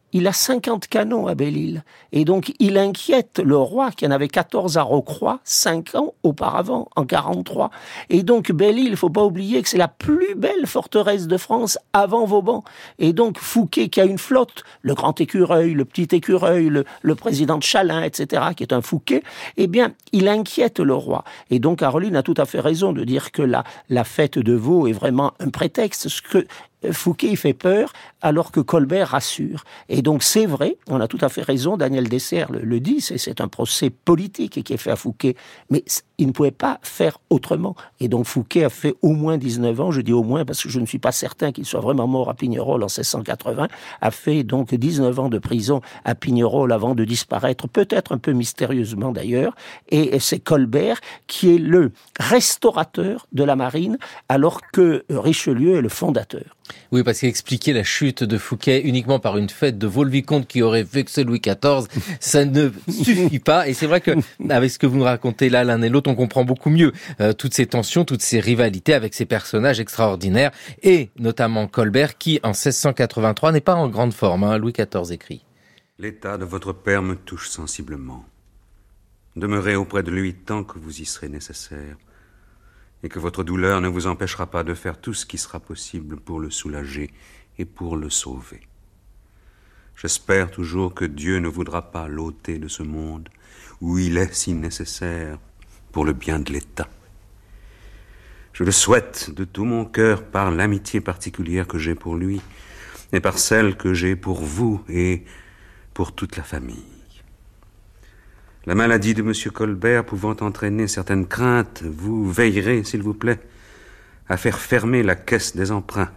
il a 50 canons à Belle-Île. Et donc, il inquiète le roi, qui en avait 14 à Rocroi, 5 ans auparavant, en 43. Et donc, Belle-Île, il faut pas oublier que c'est la plus belle forteresse de France avant Vauban. Et donc, Fouquet, qui a une flotte, le grand écureuil, le petit écureuil, le président de Chalin, etc., qui est un Fouquet, eh bien, il inquiète le roi. Et donc, Caroline a tout à fait raison de dire que la fête de Vaux est vraiment un prétexte. Ce que Fouquet, il fait peur, alors que Colbert rassure. Et donc, c'est vrai, on a tout à fait raison, Daniel Dessert le dit, c'est un procès politique qui est fait à Fouquet. Mais il ne pouvait pas faire autrement. Et donc, Fouquet a fait au moins 19 ans, je dis au moins parce que je ne suis pas certain qu'il soit vraiment mort à Pignerol en 1680, a fait donc 19 ans de prison à Pignerol avant de disparaître, peut-être un peu mystérieusement d'ailleurs. Et c'est Colbert qui est le restaurateur de la marine, alors que Richelieu est le fondateur. Oui, parce qu'expliquer la chute de Fouquet uniquement par une fête de Vaux-le-Vicomte qui aurait vexé Louis XIV, ça ne suffit pas. Et c'est vrai que, avec ce que vous nous racontez là, l'un et l'autre, on comprend beaucoup mieux toutes ces tensions, toutes ces rivalités avec ces personnages extraordinaires, et notamment Colbert, qui, en 1683, n'est pas en grande forme, hein, Louis XIV écrit. L'état de votre père me touche sensiblement. Demeurez auprès de lui tant que vous y serez nécessaire, et que votre douleur ne vous empêchera pas de faire tout ce qui sera possible pour le soulager et pour le sauver. J'espère toujours que Dieu ne voudra pas l'ôter de ce monde où il est si nécessaire pour le bien de l'État. Je le souhaite de tout mon cœur par l'amitié particulière que j'ai pour lui et par celle que j'ai pour vous et pour toute la famille. La maladie de M. Colbert pouvant entraîner certaines craintes, vous veillerez, s'il vous plaît, à faire fermer la caisse des emprunts.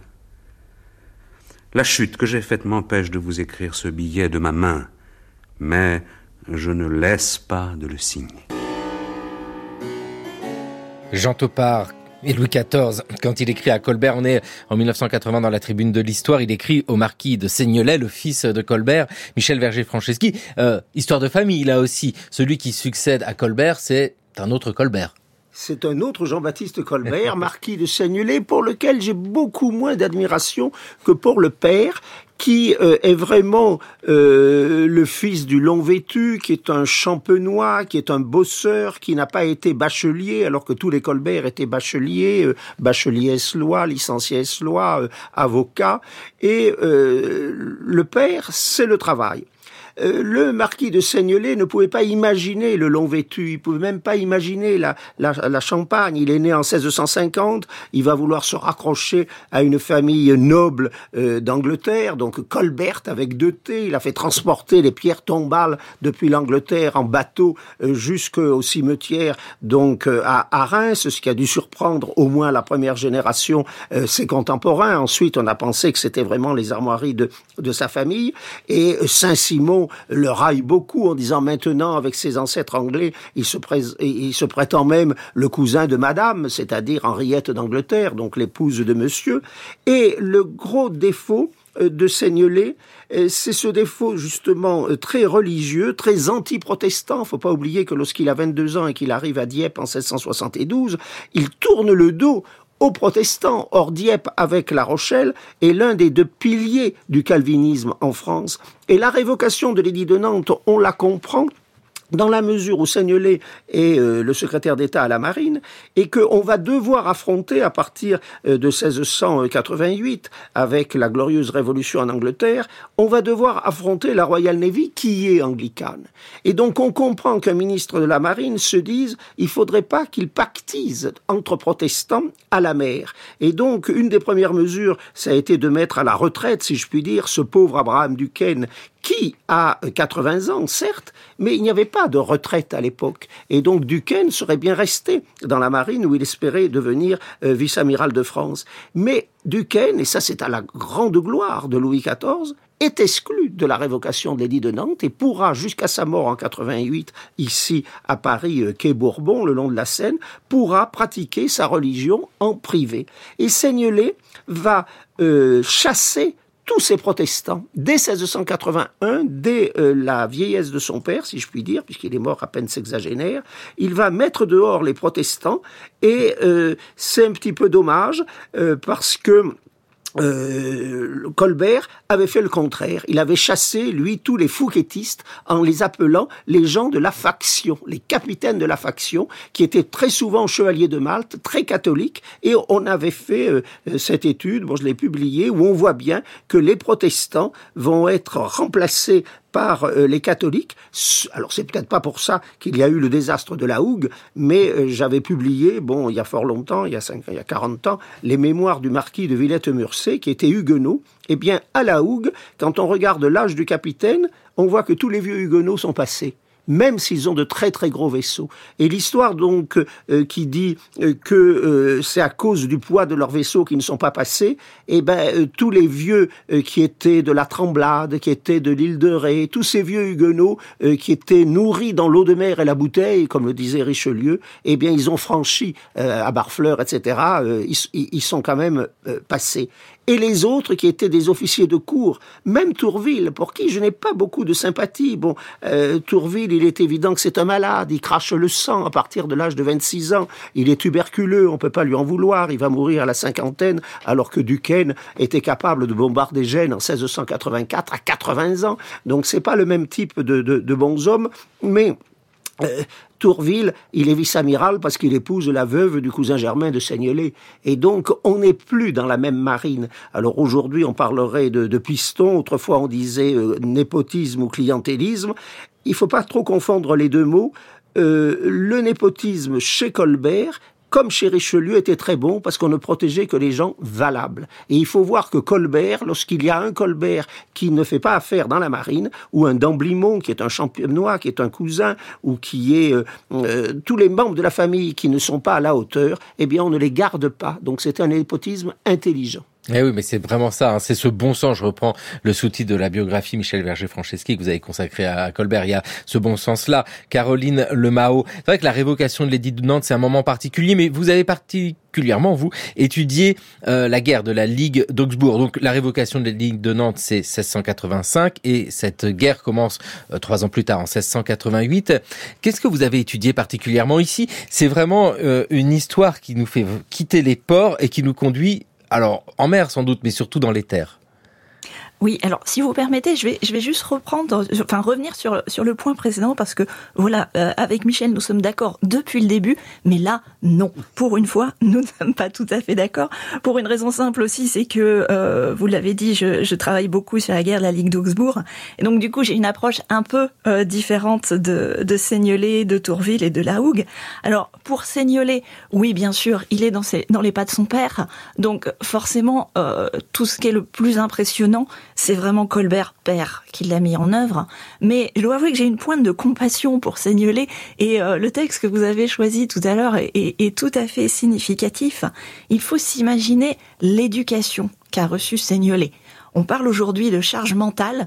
La chute que j'ai faite m'empêche de vous écrire ce billet de ma main, mais je ne laisse pas de le signer. Jean Topart et Louis XIV, quand il écrit à Colbert, on est en 1980 dans la Tribune de l'Histoire, il écrit au marquis de Seignelay, le fils de Colbert, Michel Verger-Franceschi. Histoire de famille, là aussi. Celui qui succède à Colbert, c'est un autre Colbert. C'est un autre Jean-Baptiste Colbert, marquis de Seignelay, pour lequel j'ai beaucoup moins d'admiration que pour le père, qui est vraiment le fils du long vêtu, qui est un champenois, qui est un bosseur, qui n'a pas été bachelier, alors que tous les Colbert étaient bacheliers, bachelier Eslois, licencié Eslois, avocat. Et le père, c'est le travail. Le marquis de Seignelay ne pouvait pas imaginer le long vêtu, il pouvait même pas imaginer la Champagne. Il est né en 1650, il va vouloir se raccrocher à une famille noble d'Angleterre, donc Colbert avec 2 T. Il a fait transporter les pierres tombales depuis l'Angleterre en bateau jusqu'au cimetière, donc à Reims, ce qui a dû surprendre au moins la première génération ses contemporains. Ensuite, on a pensé que c'était vraiment les armoiries de sa famille. Et Saint-Simon le raille beaucoup en disant maintenant, avec ses ancêtres anglais, il se prétend même le cousin de madame, c'est-à-dire Henriette d'Angleterre, donc l'épouse de monsieur. Et le gros défaut de Seignelay, c'est ce défaut justement très religieux, très anti-protestant. Faut pas oublier que lorsqu'il a 22 ans et qu'il arrive à Dieppe en 1672, il tourne le dos aux protestants. Or, Dieppe, avec La Rochelle, est l'un des 2 piliers du calvinisme en France. Et la révocation de l'édit de Nantes, on la comprend dans la mesure où Seignelay est le secrétaire d'État à la marine, et qu'on va devoir affronter à partir de 1688, avec la glorieuse révolution en Angleterre, on va devoir affronter la Royal Navy qui est anglicane. Et donc on comprend qu'un ministre de la marine se dise, il faudrait pas qu'il pactise entre protestants à la mer. Et donc une des premières mesures, ça a été de mettre à la retraite, si je puis dire, ce pauvre Abraham Duquesne, qui a 80 ans, certes, mais il n'y avait pas de retraite à l'époque. Et donc Duquesne serait bien resté dans la marine où il espérait devenir vice-amiral de France. Mais Duquesne, et ça c'est à la grande gloire de Louis XIV, est exclu de la révocation de l'édit de Nantes et pourra, jusqu'à sa mort en 88, ici à Paris, quai Bourbon, le long de la Seine, pourra pratiquer sa religion en privé. Et Seignelay va chasser tous ces protestants, dès 1681, dès la vieillesse de son père, si je puis dire, puisqu'il est mort à peine sexagénaire, il va mettre dehors les protestants, et c'est un petit peu dommage, parce que Colbert avait fait le contraire. Il avait chassé, lui, tous les fouquettistes en les appelant les gens de la faction, les capitaines de la faction, qui étaient très souvent chevaliers de Malte, très catholiques. Et on avait fait cette étude, je l'ai publiée, où on voit bien que les protestants vont être remplacés par les catholiques. Alors c'est peut-être pas pour ça qu'il y a eu le désastre de la hougue, mais j'avais publié, il y a fort longtemps, il y a 40 ans, les mémoires du marquis de Villette-Mursay, qui était huguenot. Eh bien, à la hougue, quand on regarde l'âge du capitaine, on voit que tous les vieux huguenots sont passés, même s'ils ont de très très gros vaisseaux. Et l'histoire donc qui dit que c'est à cause du poids de leurs vaisseaux qu'ils ne sont pas passés, tous les vieux qui étaient de la Tremblade, qui étaient de l'île de Ré, tous ces vieux huguenots qui étaient nourris dans l'eau de mer et la bouteille, comme le disait Richelieu, ils ont franchi à Barfleur, etc. Ils sont quand même passés. Et les autres qui étaient des officiers de cour, même Tourville, pour qui je n'ai pas beaucoup de sympathie. Tourville, il est évident que c'est un malade, il crache le sang à partir de l'âge de 26 ans, il est tuberculeux, on peut pas lui en vouloir, il va mourir à la cinquantaine, alors que Duquesne était capable de bombarder Gênes en 1684 à 80 ans. Donc c'est pas le même type de bons hommes, mais Tourville, il est vice-amiral parce qu'il épouse la veuve du cousin germain de Seignelay. Et donc, on n'est plus dans la même marine. Alors aujourd'hui, on parlerait de piston. Autrefois, on disait népotisme ou clientélisme. Il faut pas trop confondre les deux mots. Le népotisme chez Colbert, comme chez Richelieu, était très bon parce qu'on ne protégeait que les gens valables. Et il faut voir que Colbert, lorsqu'il y a un Colbert qui ne fait pas affaire dans la marine, ou un d'Amblimont qui est un champenois, qui est un cousin, ou qui est tous les membres de la famille qui ne sont pas à la hauteur, on ne les garde pas. Donc c'est un népotisme intelligent. Eh oui, mais c'est vraiment ça, c'est ce bon sens. Je reprends le sous-titre de la biographie Michel Berger-Franceschi que vous avez consacré à Colbert. Il y a ce bon sens-là. Caroline Lemao. C'est vrai que la révocation de l'édit de Nantes, c'est un moment particulier, mais vous avez particulièrement, vous, étudié la guerre de la Ligue d'Augsbourg. Donc la révocation de l'édit de Nantes, c'est 1685 et cette guerre commence 3 ans plus tard, en 1688. Qu'est-ce que vous avez étudié particulièrement ici? C'est vraiment une histoire qui nous fait quitter les ports et qui nous conduit en mer sans doute, mais surtout dans les terres. Oui, alors si vous permettez, je vais juste revenir sur le point précédent parce que voilà, avec Michel, nous sommes d'accord depuis le début, mais là non. Pour une fois, nous ne sommes pas tout à fait d'accord. Pour une raison simple aussi, c'est que vous l'avez dit, je travaille beaucoup sur la guerre de la Ligue d'Augsbourg, et donc du coup j'ai une approche un peu différente de Seignelay, de Tourville et de La Hougue. Alors pour Seignelay, oui bien sûr, il est dans les pas de son père, donc forcément tout ce qui est le plus impressionnant, c'est vraiment Colbert père qui l'a mis en œuvre. Mais je dois avouer que j'ai une pointe de compassion pour Seignelay et le texte que vous avez choisi tout à l'heure est tout à fait significatif. Il faut s'imaginer l'éducation qu'a reçue Seignelay. On parle aujourd'hui de charge mentale.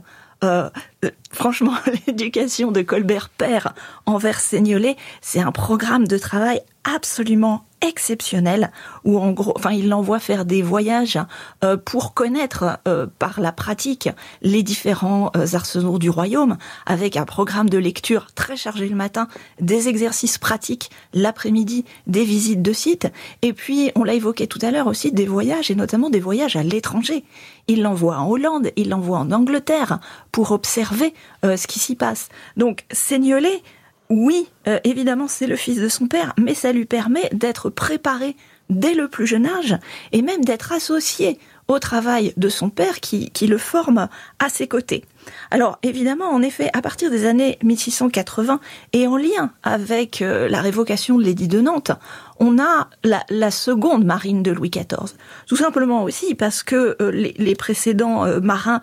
Franchement, l'éducation de Colbert père envers Seignelay, c'est un programme de travail absolument exceptionnel où en gros, il l'envoie faire des voyages pour connaître par la pratique les différents arsenaux du royaume, avec un programme de lecture très chargé le matin, des exercices pratiques l'après-midi, des visites de sites, et puis on l'a évoqué tout à l'heure aussi, des voyages et notamment des voyages à l'étranger. Il l'envoie en Hollande, il l'envoie en Angleterre pour observer ce qui s'y passe. Donc Seignelay, oui, évidemment, c'est le fils de son père, mais ça lui permet d'être préparé dès le plus jeune âge et même d'être associé au travail de son père qui le forme à ses côtés. Alors évidemment, en effet, à partir des années 1680 et en lien avec la révocation de l'édit de Nantes, on a la seconde marine de Louis XIV. Tout simplement aussi parce que les précédents marins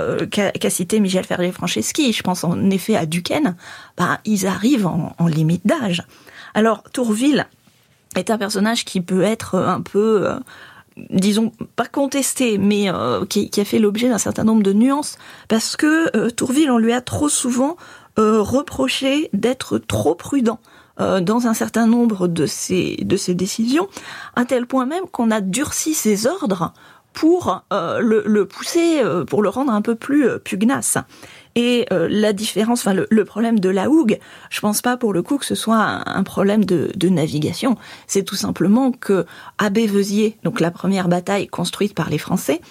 qu'a cité Michel Berger-Franceschi, je pense en effet à Duquesne, ils arrivent en limite d'âge. Alors Tourville est un personnage qui peut être un peu... disons, pas contesté, mais qui a fait l'objet d'un certain nombre de nuances, parce que Tourville, on lui a trop souvent reproché d'être trop prudent dans un certain nombre de ses décisions, à tel point même qu'on a durci ses ordres pour le pousser, pour le rendre un peu plus pugnace. Et la différence, enfin le problème de la hougue, je pense pas pour le coup que ce soit un problème de navigation. C'est tout simplement que à Bévesiers, donc la première bataille construite par les Français,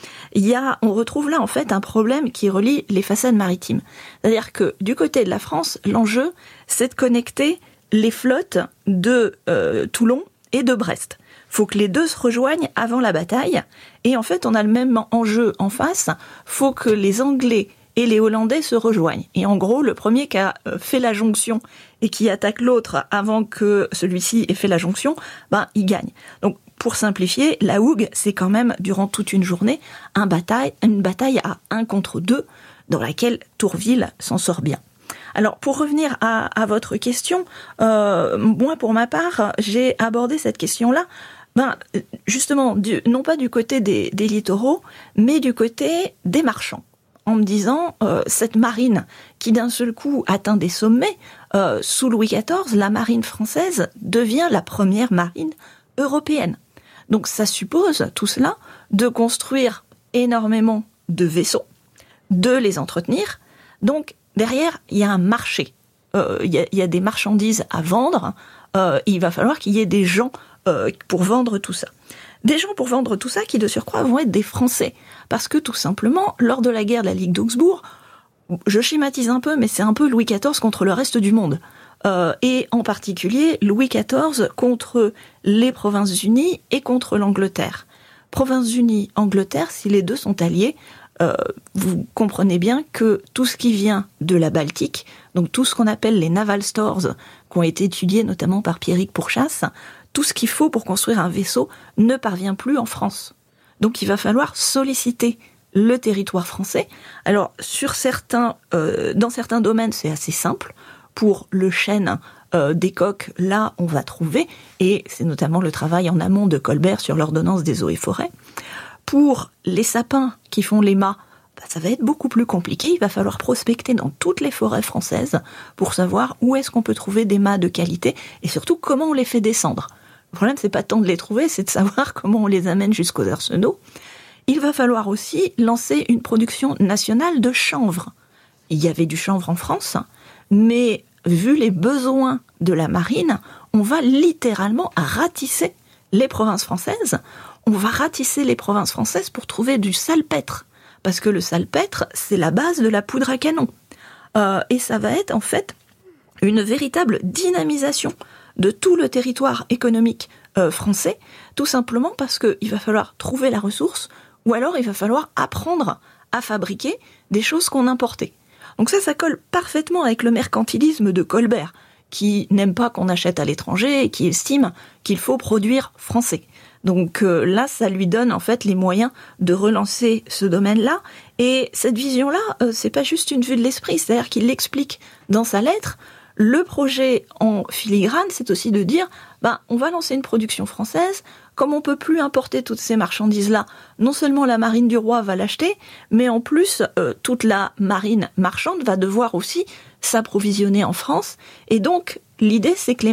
on retrouve là en fait un problème qui relie les façades maritimes. C'est-à-dire que du côté de la France, l'enjeu c'est de connecter les flottes de Toulon et de Brest. Faut que les deux se rejoignent avant la bataille. Et en fait, on a le même enjeu en face. Faut que les Anglais et les Hollandais se rejoignent. Et en gros, le premier qui a fait la jonction et qui attaque l'autre avant que celui-ci ait fait la jonction, il gagne. Donc, pour simplifier, la hougue, c'est quand même, durant toute une journée, une bataille à 1 contre 2, dans laquelle Tourville s'en sort bien. Alors, pour revenir à votre question, moi, pour ma part, j'ai abordé cette question-là, justement, non pas du côté des littoraux, mais du côté des marchands. En me disant, cette marine qui d'un seul coup atteint des sommets, sous Louis XIV, la marine française devient la première marine européenne. Donc ça suppose, tout cela, de construire énormément de vaisseaux, de les entretenir. Donc derrière, il y a un marché, il y a des marchandises à vendre, il va falloir qu'il y ait des gens pour vendre tout ça. Des gens pour vendre tout ça qui, de surcroît, vont être des Français. Parce que, tout simplement, lors de la guerre de la Ligue d'Augsbourg, je schématise un peu, mais c'est un peu Louis XIV contre le reste du monde. Et en particulier, Louis XIV contre les Provinces-Unies et contre l'Angleterre. Provinces-Unies, Angleterre, si les deux sont alliés, vous comprenez bien que tout ce qui vient de la Baltique, donc tout ce qu'on appelle les naval stores, qui ont été étudiés notamment par Pierrick Pourchasse, tout ce qu'il faut pour construire un vaisseau ne parvient plus en France. Donc il va falloir solliciter le territoire français. Alors dans certains domaines, c'est assez simple. Pour le chêne des coques, là, on va trouver, et c'est notamment le travail en amont de Colbert sur l'ordonnance des eaux et forêts. Pour les sapins qui font les mâts, ça va être beaucoup plus compliqué. Il va falloir prospecter dans toutes les forêts françaises pour savoir où est-ce qu'on peut trouver des mâts de qualité et surtout comment on les fait descendre. Le problème, c'est pas tant de les trouver, c'est de savoir comment on les amène jusqu'aux arsenaux. Il va falloir aussi lancer une production nationale de chanvre. Il y avait du chanvre en France, mais vu les besoins de la marine, on va littéralement ratisser les provinces françaises. On va ratisser les provinces françaises pour trouver du salpêtre. Parce que le salpêtre, c'est la base de la poudre à canon. Et ça va être en fait une véritable dynamisation de tout le territoire économique français, tout simplement parce qu'il va falloir trouver la ressource, ou alors il va falloir apprendre à fabriquer des choses qu'on importait. Donc ça colle parfaitement avec le mercantilisme de Colbert, qui n'aime pas qu'on achète à l'étranger et qui estime qu'il faut produire français. Donc là, ça lui donne en fait les moyens de relancer ce domaine-là. Et cette vision-là, c'est pas juste une vue de l'esprit, c'est-à-dire qu'il l'explique dans sa lettre. Le projet en filigrane, c'est aussi de dire, on va lancer une production française. Comme on peut plus importer toutes ces marchandises-là, non seulement la marine du roi va l'acheter, mais en plus, toute la marine marchande va devoir aussi s'approvisionner en France. Et donc, l'idée, c'est que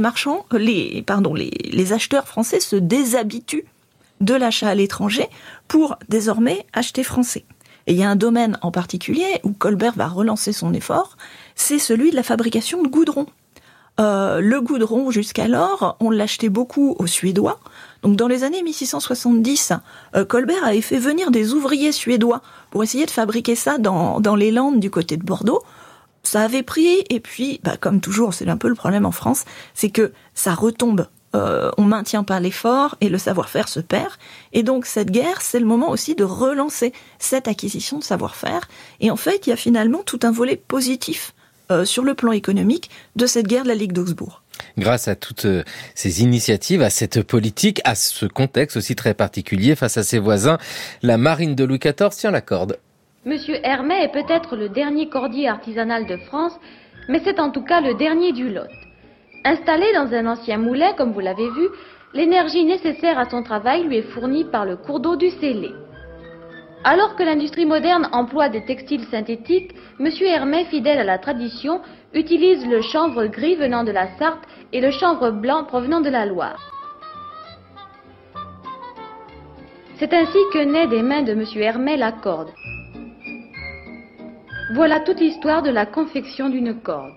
les acheteurs français se déshabituent de l'achat à l'étranger pour désormais acheter français. Et il y a un domaine en particulier où Colbert va relancer son effort, c'est celui de la fabrication de goudron. Le goudron, jusqu'alors, on l'achetait beaucoup aux Suédois. Donc dans les années 1670, Colbert avait fait venir des ouvriers suédois pour essayer de fabriquer ça dans les Landes du côté de Bordeaux. Ça avait pris, et puis, comme toujours, c'est un peu le problème en France, c'est que ça retombe. On maintient pas l'effort et le savoir-faire se perd. Et donc cette guerre, c'est le moment aussi de relancer cette acquisition de savoir-faire. Et en fait, il y a finalement tout un volet positif sur le plan économique de cette guerre de la Ligue d'Augsbourg. Grâce à toutes ces initiatives, à cette politique, à ce contexte aussi très particulier face à ses voisins, la marine de Louis XIV tient la corde. Monsieur Hermet est peut-être le dernier cordier artisanal de France, mais c'est en tout cas le dernier du Lot. Installé dans un ancien moulin, comme vous l'avez vu, l'énergie nécessaire à son travail lui est fournie par le cours d'eau du Célé. Alors que l'industrie moderne emploie des textiles synthétiques, Monsieur Hermet, fidèle à la tradition, utilise le chanvre gris venant de la Sarthe et le chanvre blanc provenant de la Loire. C'est ainsi que naît des mains de M. Hermet la corde. Voilà toute l'histoire de la confection d'une corde.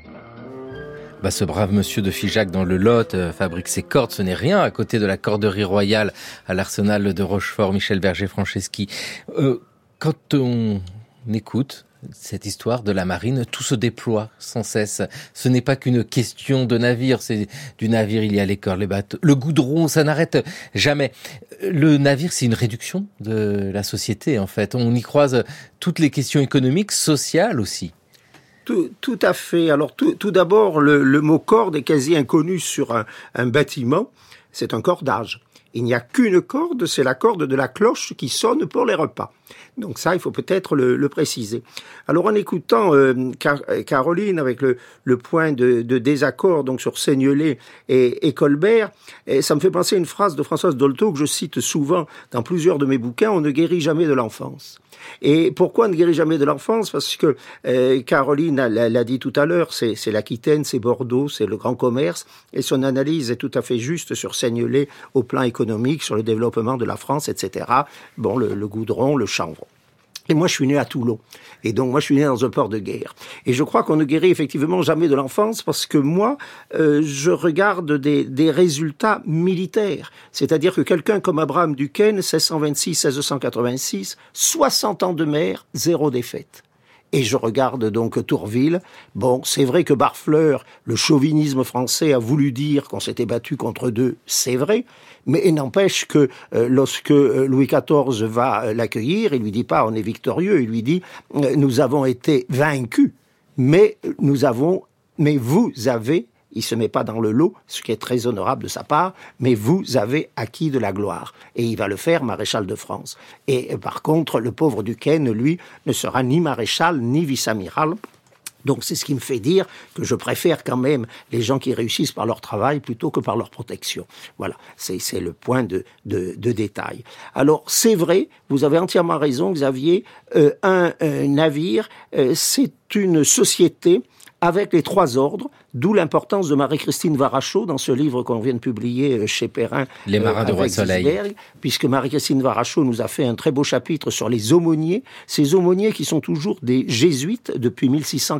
Ce brave monsieur de Figeac dans le Lot fabrique ses cordes, ce n'est rien à côté de la corderie royale à l'arsenal de Rochefort. Michel Berger-Franceschi, quand on écoute cette histoire de la marine, tout se déploie sans cesse. Ce n'est pas qu'une question de navire, c'est du navire, il y a les corps, les bateaux, le goudron, ça n'arrête jamais. Le navire, c'est une réduction de la société, en fait. On y croise toutes les questions économiques, sociales aussi. Tout à fait. Alors, tout d'abord, le mot corde est quasi inconnu sur un bâtiment. C'est un cordage. Il n'y a qu'une corde, c'est la corde de la cloche qui sonne pour les repas. Donc ça, il faut peut-être le préciser. Alors en écoutant Caroline avec le point de désaccord donc sur Seignelay et Colbert, ça me fait penser à une phrase de Françoise Dolto que je cite souvent dans plusieurs de mes bouquins: on ne guérit jamais de l'enfance. Et pourquoi on ne guérit jamais de l'enfance? Parce que Caroline l'a dit tout à l'heure, c'est l'Aquitaine, c'est Bordeaux, c'est le grand commerce, et son analyse est tout à fait juste sur Seignelay au plan économique, sur le développement de la France, etc. Bon, le goudron, le chanvre. Et moi, je suis né à Toulon. Et donc, moi, je suis né dans un port de guerre. Et je crois qu'on ne guérit effectivement jamais de l'enfance parce que moi, je regarde des résultats militaires. C'est-à-dire que quelqu'un comme Abraham Duquesne, 1626-1686, 60 ans de mer, 0 défaite. Et je regarde donc Tourville. Bon, c'est vrai que Barfleur, le chauvinisme français a voulu dire qu'on s'était battu contre deux, c'est vrai. Mais il n'empêche que lorsque Louis XIV va l'accueillir, il lui dit pas on est victorieux, il lui dit nous avons été vaincus, mais vous avez, il se met pas dans le lot, ce qui est très honorable de sa part, mais vous avez acquis de la gloire. Et il va le faire maréchal de France. Et par contre, le pauvre Duquesne, lui, ne sera ni maréchal ni vice-amiral. Donc c'est ce qui me fait dire que je préfère quand même les gens qui réussissent par leur travail plutôt que par leur protection. Voilà, c'est le point de détail. Alors c'est vrai, vous avez entièrement raison Xavier, un navire, c'est une société avec les 3 ordres, d'où l'importance de Marie-Christine Varachot dans ce livre qu'on vient de publier chez Perrin. Les marins de Roi-Soleil. Puisque Marie-Christine Varachot nous a fait un très beau chapitre sur les aumôniers. Ces aumôniers qui sont toujours des jésuites depuis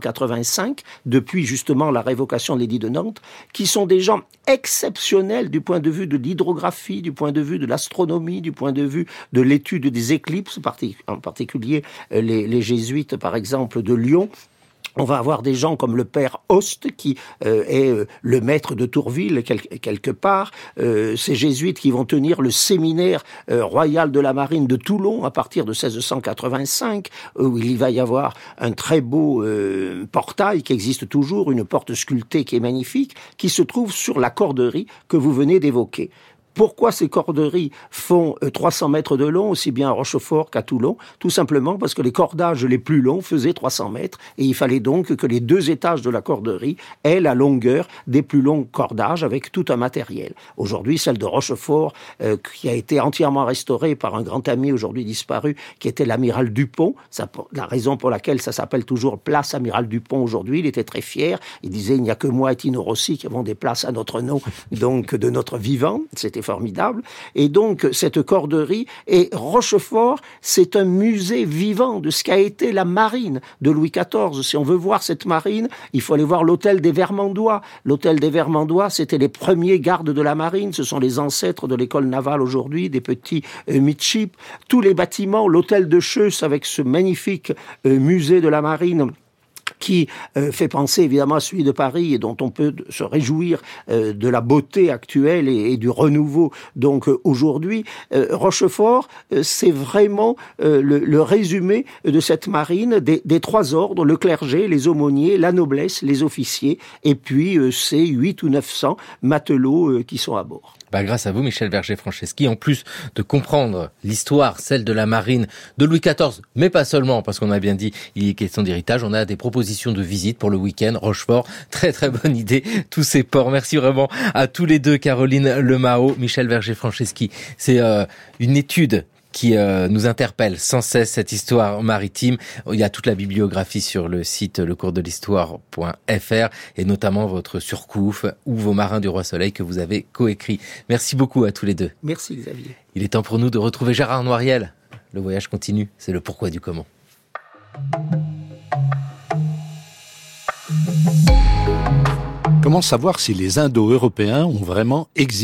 1685, depuis justement la révocation de l'édit de Nantes, qui sont des gens exceptionnels du point de vue de l'hydrographie, du point de vue de l'astronomie, du point de vue de l'étude des éclipses, en particulier les jésuites par exemple de Lyon. On va avoir des gens comme le père Hoste, qui est le maître de Tourville, quelque part. Ces jésuites qui vont tenir le séminaire royal de la marine de Toulon à partir de 1685, où il va y avoir un très beau portail qui existe toujours, une porte sculptée qui est magnifique, qui se trouve sur la corderie que vous venez d'évoquer. Pourquoi ces corderies font 300 mètres de long, aussi bien à Rochefort qu'à Toulon? Tout simplement parce que les cordages les plus longs faisaient 300 mètres et il fallait donc que les 2 étages de la corderie aient la longueur des plus longs cordages avec tout un matériel. Aujourd'hui, celle de Rochefort, qui a été entièrement restaurée par un grand ami aujourd'hui disparu, qui était l'amiral Dupont, la raison pour laquelle ça s'appelle toujours place Amiral Dupont aujourd'hui, il était très fier, il disait il n'y a que moi et Tino Rossi qui avons des places à notre nom, donc de notre vivant, c'était formidable. Et donc, cette corderie, et Rochefort, c'est un musée vivant de ce qu'a été la marine de Louis XIV. Si on veut voir cette marine, il faut aller voir l'hôtel des Vermandois. L'hôtel des Vermandois, c'était les premiers gardes de la marine. Ce sont les ancêtres de l'école navale aujourd'hui, des petits midship. Tous les bâtiments, l'hôtel de Cheusse avec ce magnifique musée de la marine qui fait penser évidemment à celui de Paris et dont on peut se réjouir de la beauté actuelle et du renouveau. Donc aujourd'hui, Rochefort, c'est vraiment le résumé de cette marine des 3 ordres, le clergé, les aumôniers, la noblesse, les officiers, et puis ces 800 ou 900 matelots qui sont à bord. Grâce à vous, Michel Berger-Franceschi, en plus de comprendre l'histoire, celle de la marine de Louis XIV, mais pas seulement, parce qu'on a bien dit, il est question d'héritage, on a des propositions de visite pour le week-end, Rochefort, très très bonne idée, tous ces ports. Merci vraiment à tous les deux, Caroline Lemao, Michel Berger-Franceschi. C'est une étude qui nous interpelle sans cesse, cette histoire maritime. Il y a toute la bibliographie sur le site lecours-de-l'histoire.fr et notamment votre surcouf ou vos marins du Roi Soleil que vous avez coécrit. Merci beaucoup à tous les deux. Merci Xavier. Il est temps pour nous de retrouver Gérard Noiriel. Le voyage continue, c'est le pourquoi du comment. Comment savoir si les Indo-Européens ont vraiment existé ?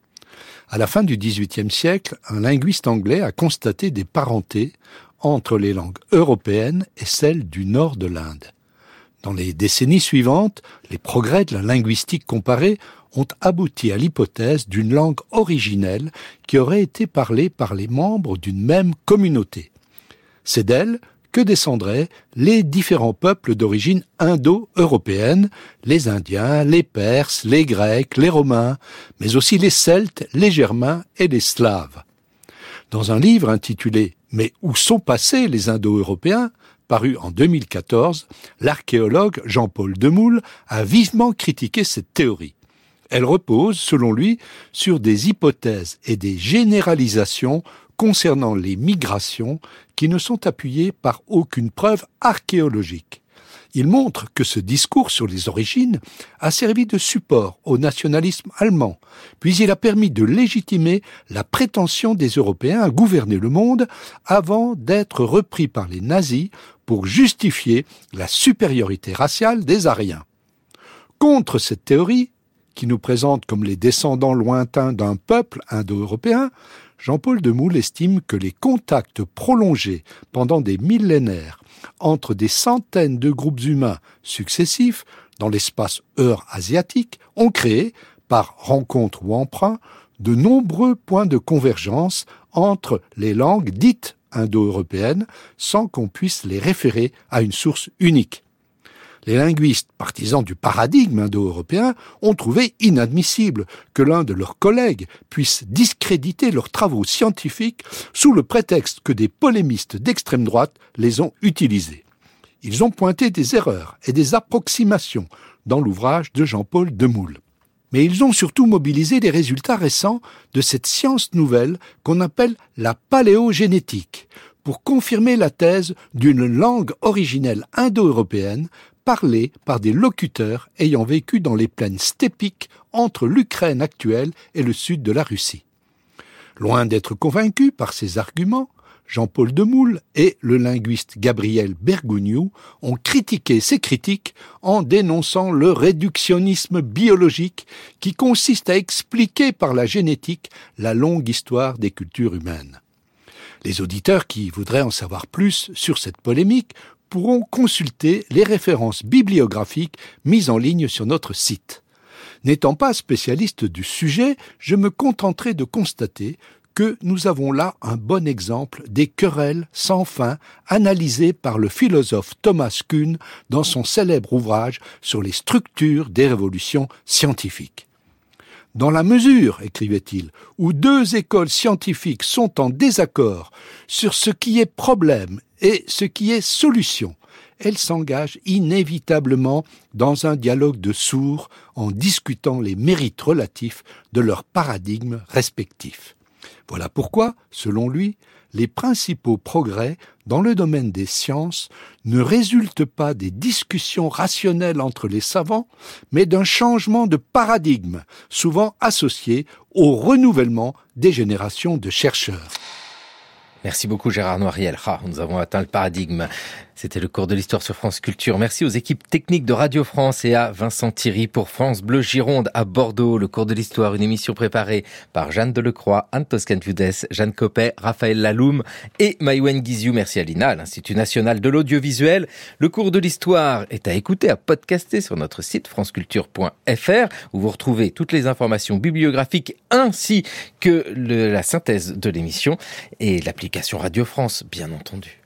À la fin du XVIIIe siècle, un linguiste anglais a constaté des parentés entre les langues européennes et celles du nord de l'Inde. Dans les décennies suivantes, les progrès de la linguistique comparée ont abouti à l'hypothèse d'une langue originelle qui aurait été parlée par les membres d'une même communauté. C'est d'elle que descendraient les différents peuples d'origine indo-européenne, les Indiens, les Perses, les Grecs, les Romains, mais aussi les Celtes, les Germains et les Slaves. Dans un livre intitulé « Mais où sont passés les Indo-Européens ?», paru en 2014, l'archéologue Jean-Paul Demoule a vivement critiqué cette théorie. Elle repose, selon lui, sur des hypothèses et des généralisations concernant les migrations qui ne sont appuyées par aucune preuve archéologique. Il montre que ce discours sur les origines a servi de support au nationalisme allemand, puis il a permis de légitimer la prétention des Européens à gouverner le monde avant d'être repris par les nazis pour justifier la supériorité raciale des Aryens. Contre cette théorie, qui nous présente comme les descendants lointains d'un peuple indo-européen, Jean-Paul Demoule estime que les contacts prolongés pendant des millénaires entre des centaines de groupes humains successifs dans l'espace eurasiatique ont créé, par rencontre ou emprunt, de nombreux points de convergence entre les langues dites indo-européennes sans qu'on puisse les référer à une source unique. Les linguistes partisans du paradigme indo-européen ont trouvé inadmissible que l'un de leurs collègues puisse discréditer leurs travaux scientifiques sous le prétexte que des polémistes d'extrême droite les ont utilisés. Ils ont pointé des erreurs et des approximations dans l'ouvrage de Jean-Paul Demoule. Mais ils ont surtout mobilisé les résultats récents de cette science nouvelle qu'on appelle la paléogénétique, pour confirmer la thèse d'une langue originelle indo-européenne parlée par des locuteurs ayant vécu dans les plaines steppiques entre l'Ukraine actuelle et le sud de la Russie. Loin d'être convaincus par ces arguments, Jean-Paul Demoule et le linguiste Gabriel Bergogneau ont critiqué ces critiques en dénonçant le réductionnisme biologique qui consiste à expliquer par la génétique la longue histoire des cultures humaines. Les auditeurs qui voudraient en savoir plus sur cette polémique pourront consulter les références bibliographiques mises en ligne sur notre site. N'étant pas spécialiste du sujet, je me contenterai de constater que nous avons là un bon exemple des querelles sans fin analysées par le philosophe Thomas Kuhn dans son célèbre ouvrage sur les structures des révolutions scientifiques. Dans la mesure, écrivait-il, où deux écoles scientifiques sont en désaccord sur ce qui est problème et ce qui est solution, elles s'engagent inévitablement dans un dialogue de sourds en discutant les mérites relatifs de leurs paradigmes respectifs. Voilà pourquoi, selon lui, les principaux progrès dans le domaine des sciences ne résultent pas des discussions rationnelles entre les savants, mais d'un changement de paradigme, souvent associé au renouvellement des générations de chercheurs. Merci beaucoup Gérard Noiriel. Nous avons atteint le paradigme. C'était le cours de l'histoire sur France Culture. Merci aux équipes techniques de Radio France et à Vincent Thierry pour France Bleu Gironde à Bordeaux. Le cours de l'histoire, une émission préparée par Jeanne Delecroix, Anne Toscan-Viudès, Jeanne Copet, Raphaël Laloum et Maïwen Guiziou. Merci à l'INA, l'Institut National de l'Audiovisuel. Le cours de l'histoire est à écouter, à podcaster sur notre site franceculture.fr où vous retrouvez toutes les informations bibliographiques ainsi que la synthèse de l'émission et l'application Radio France, bien entendu.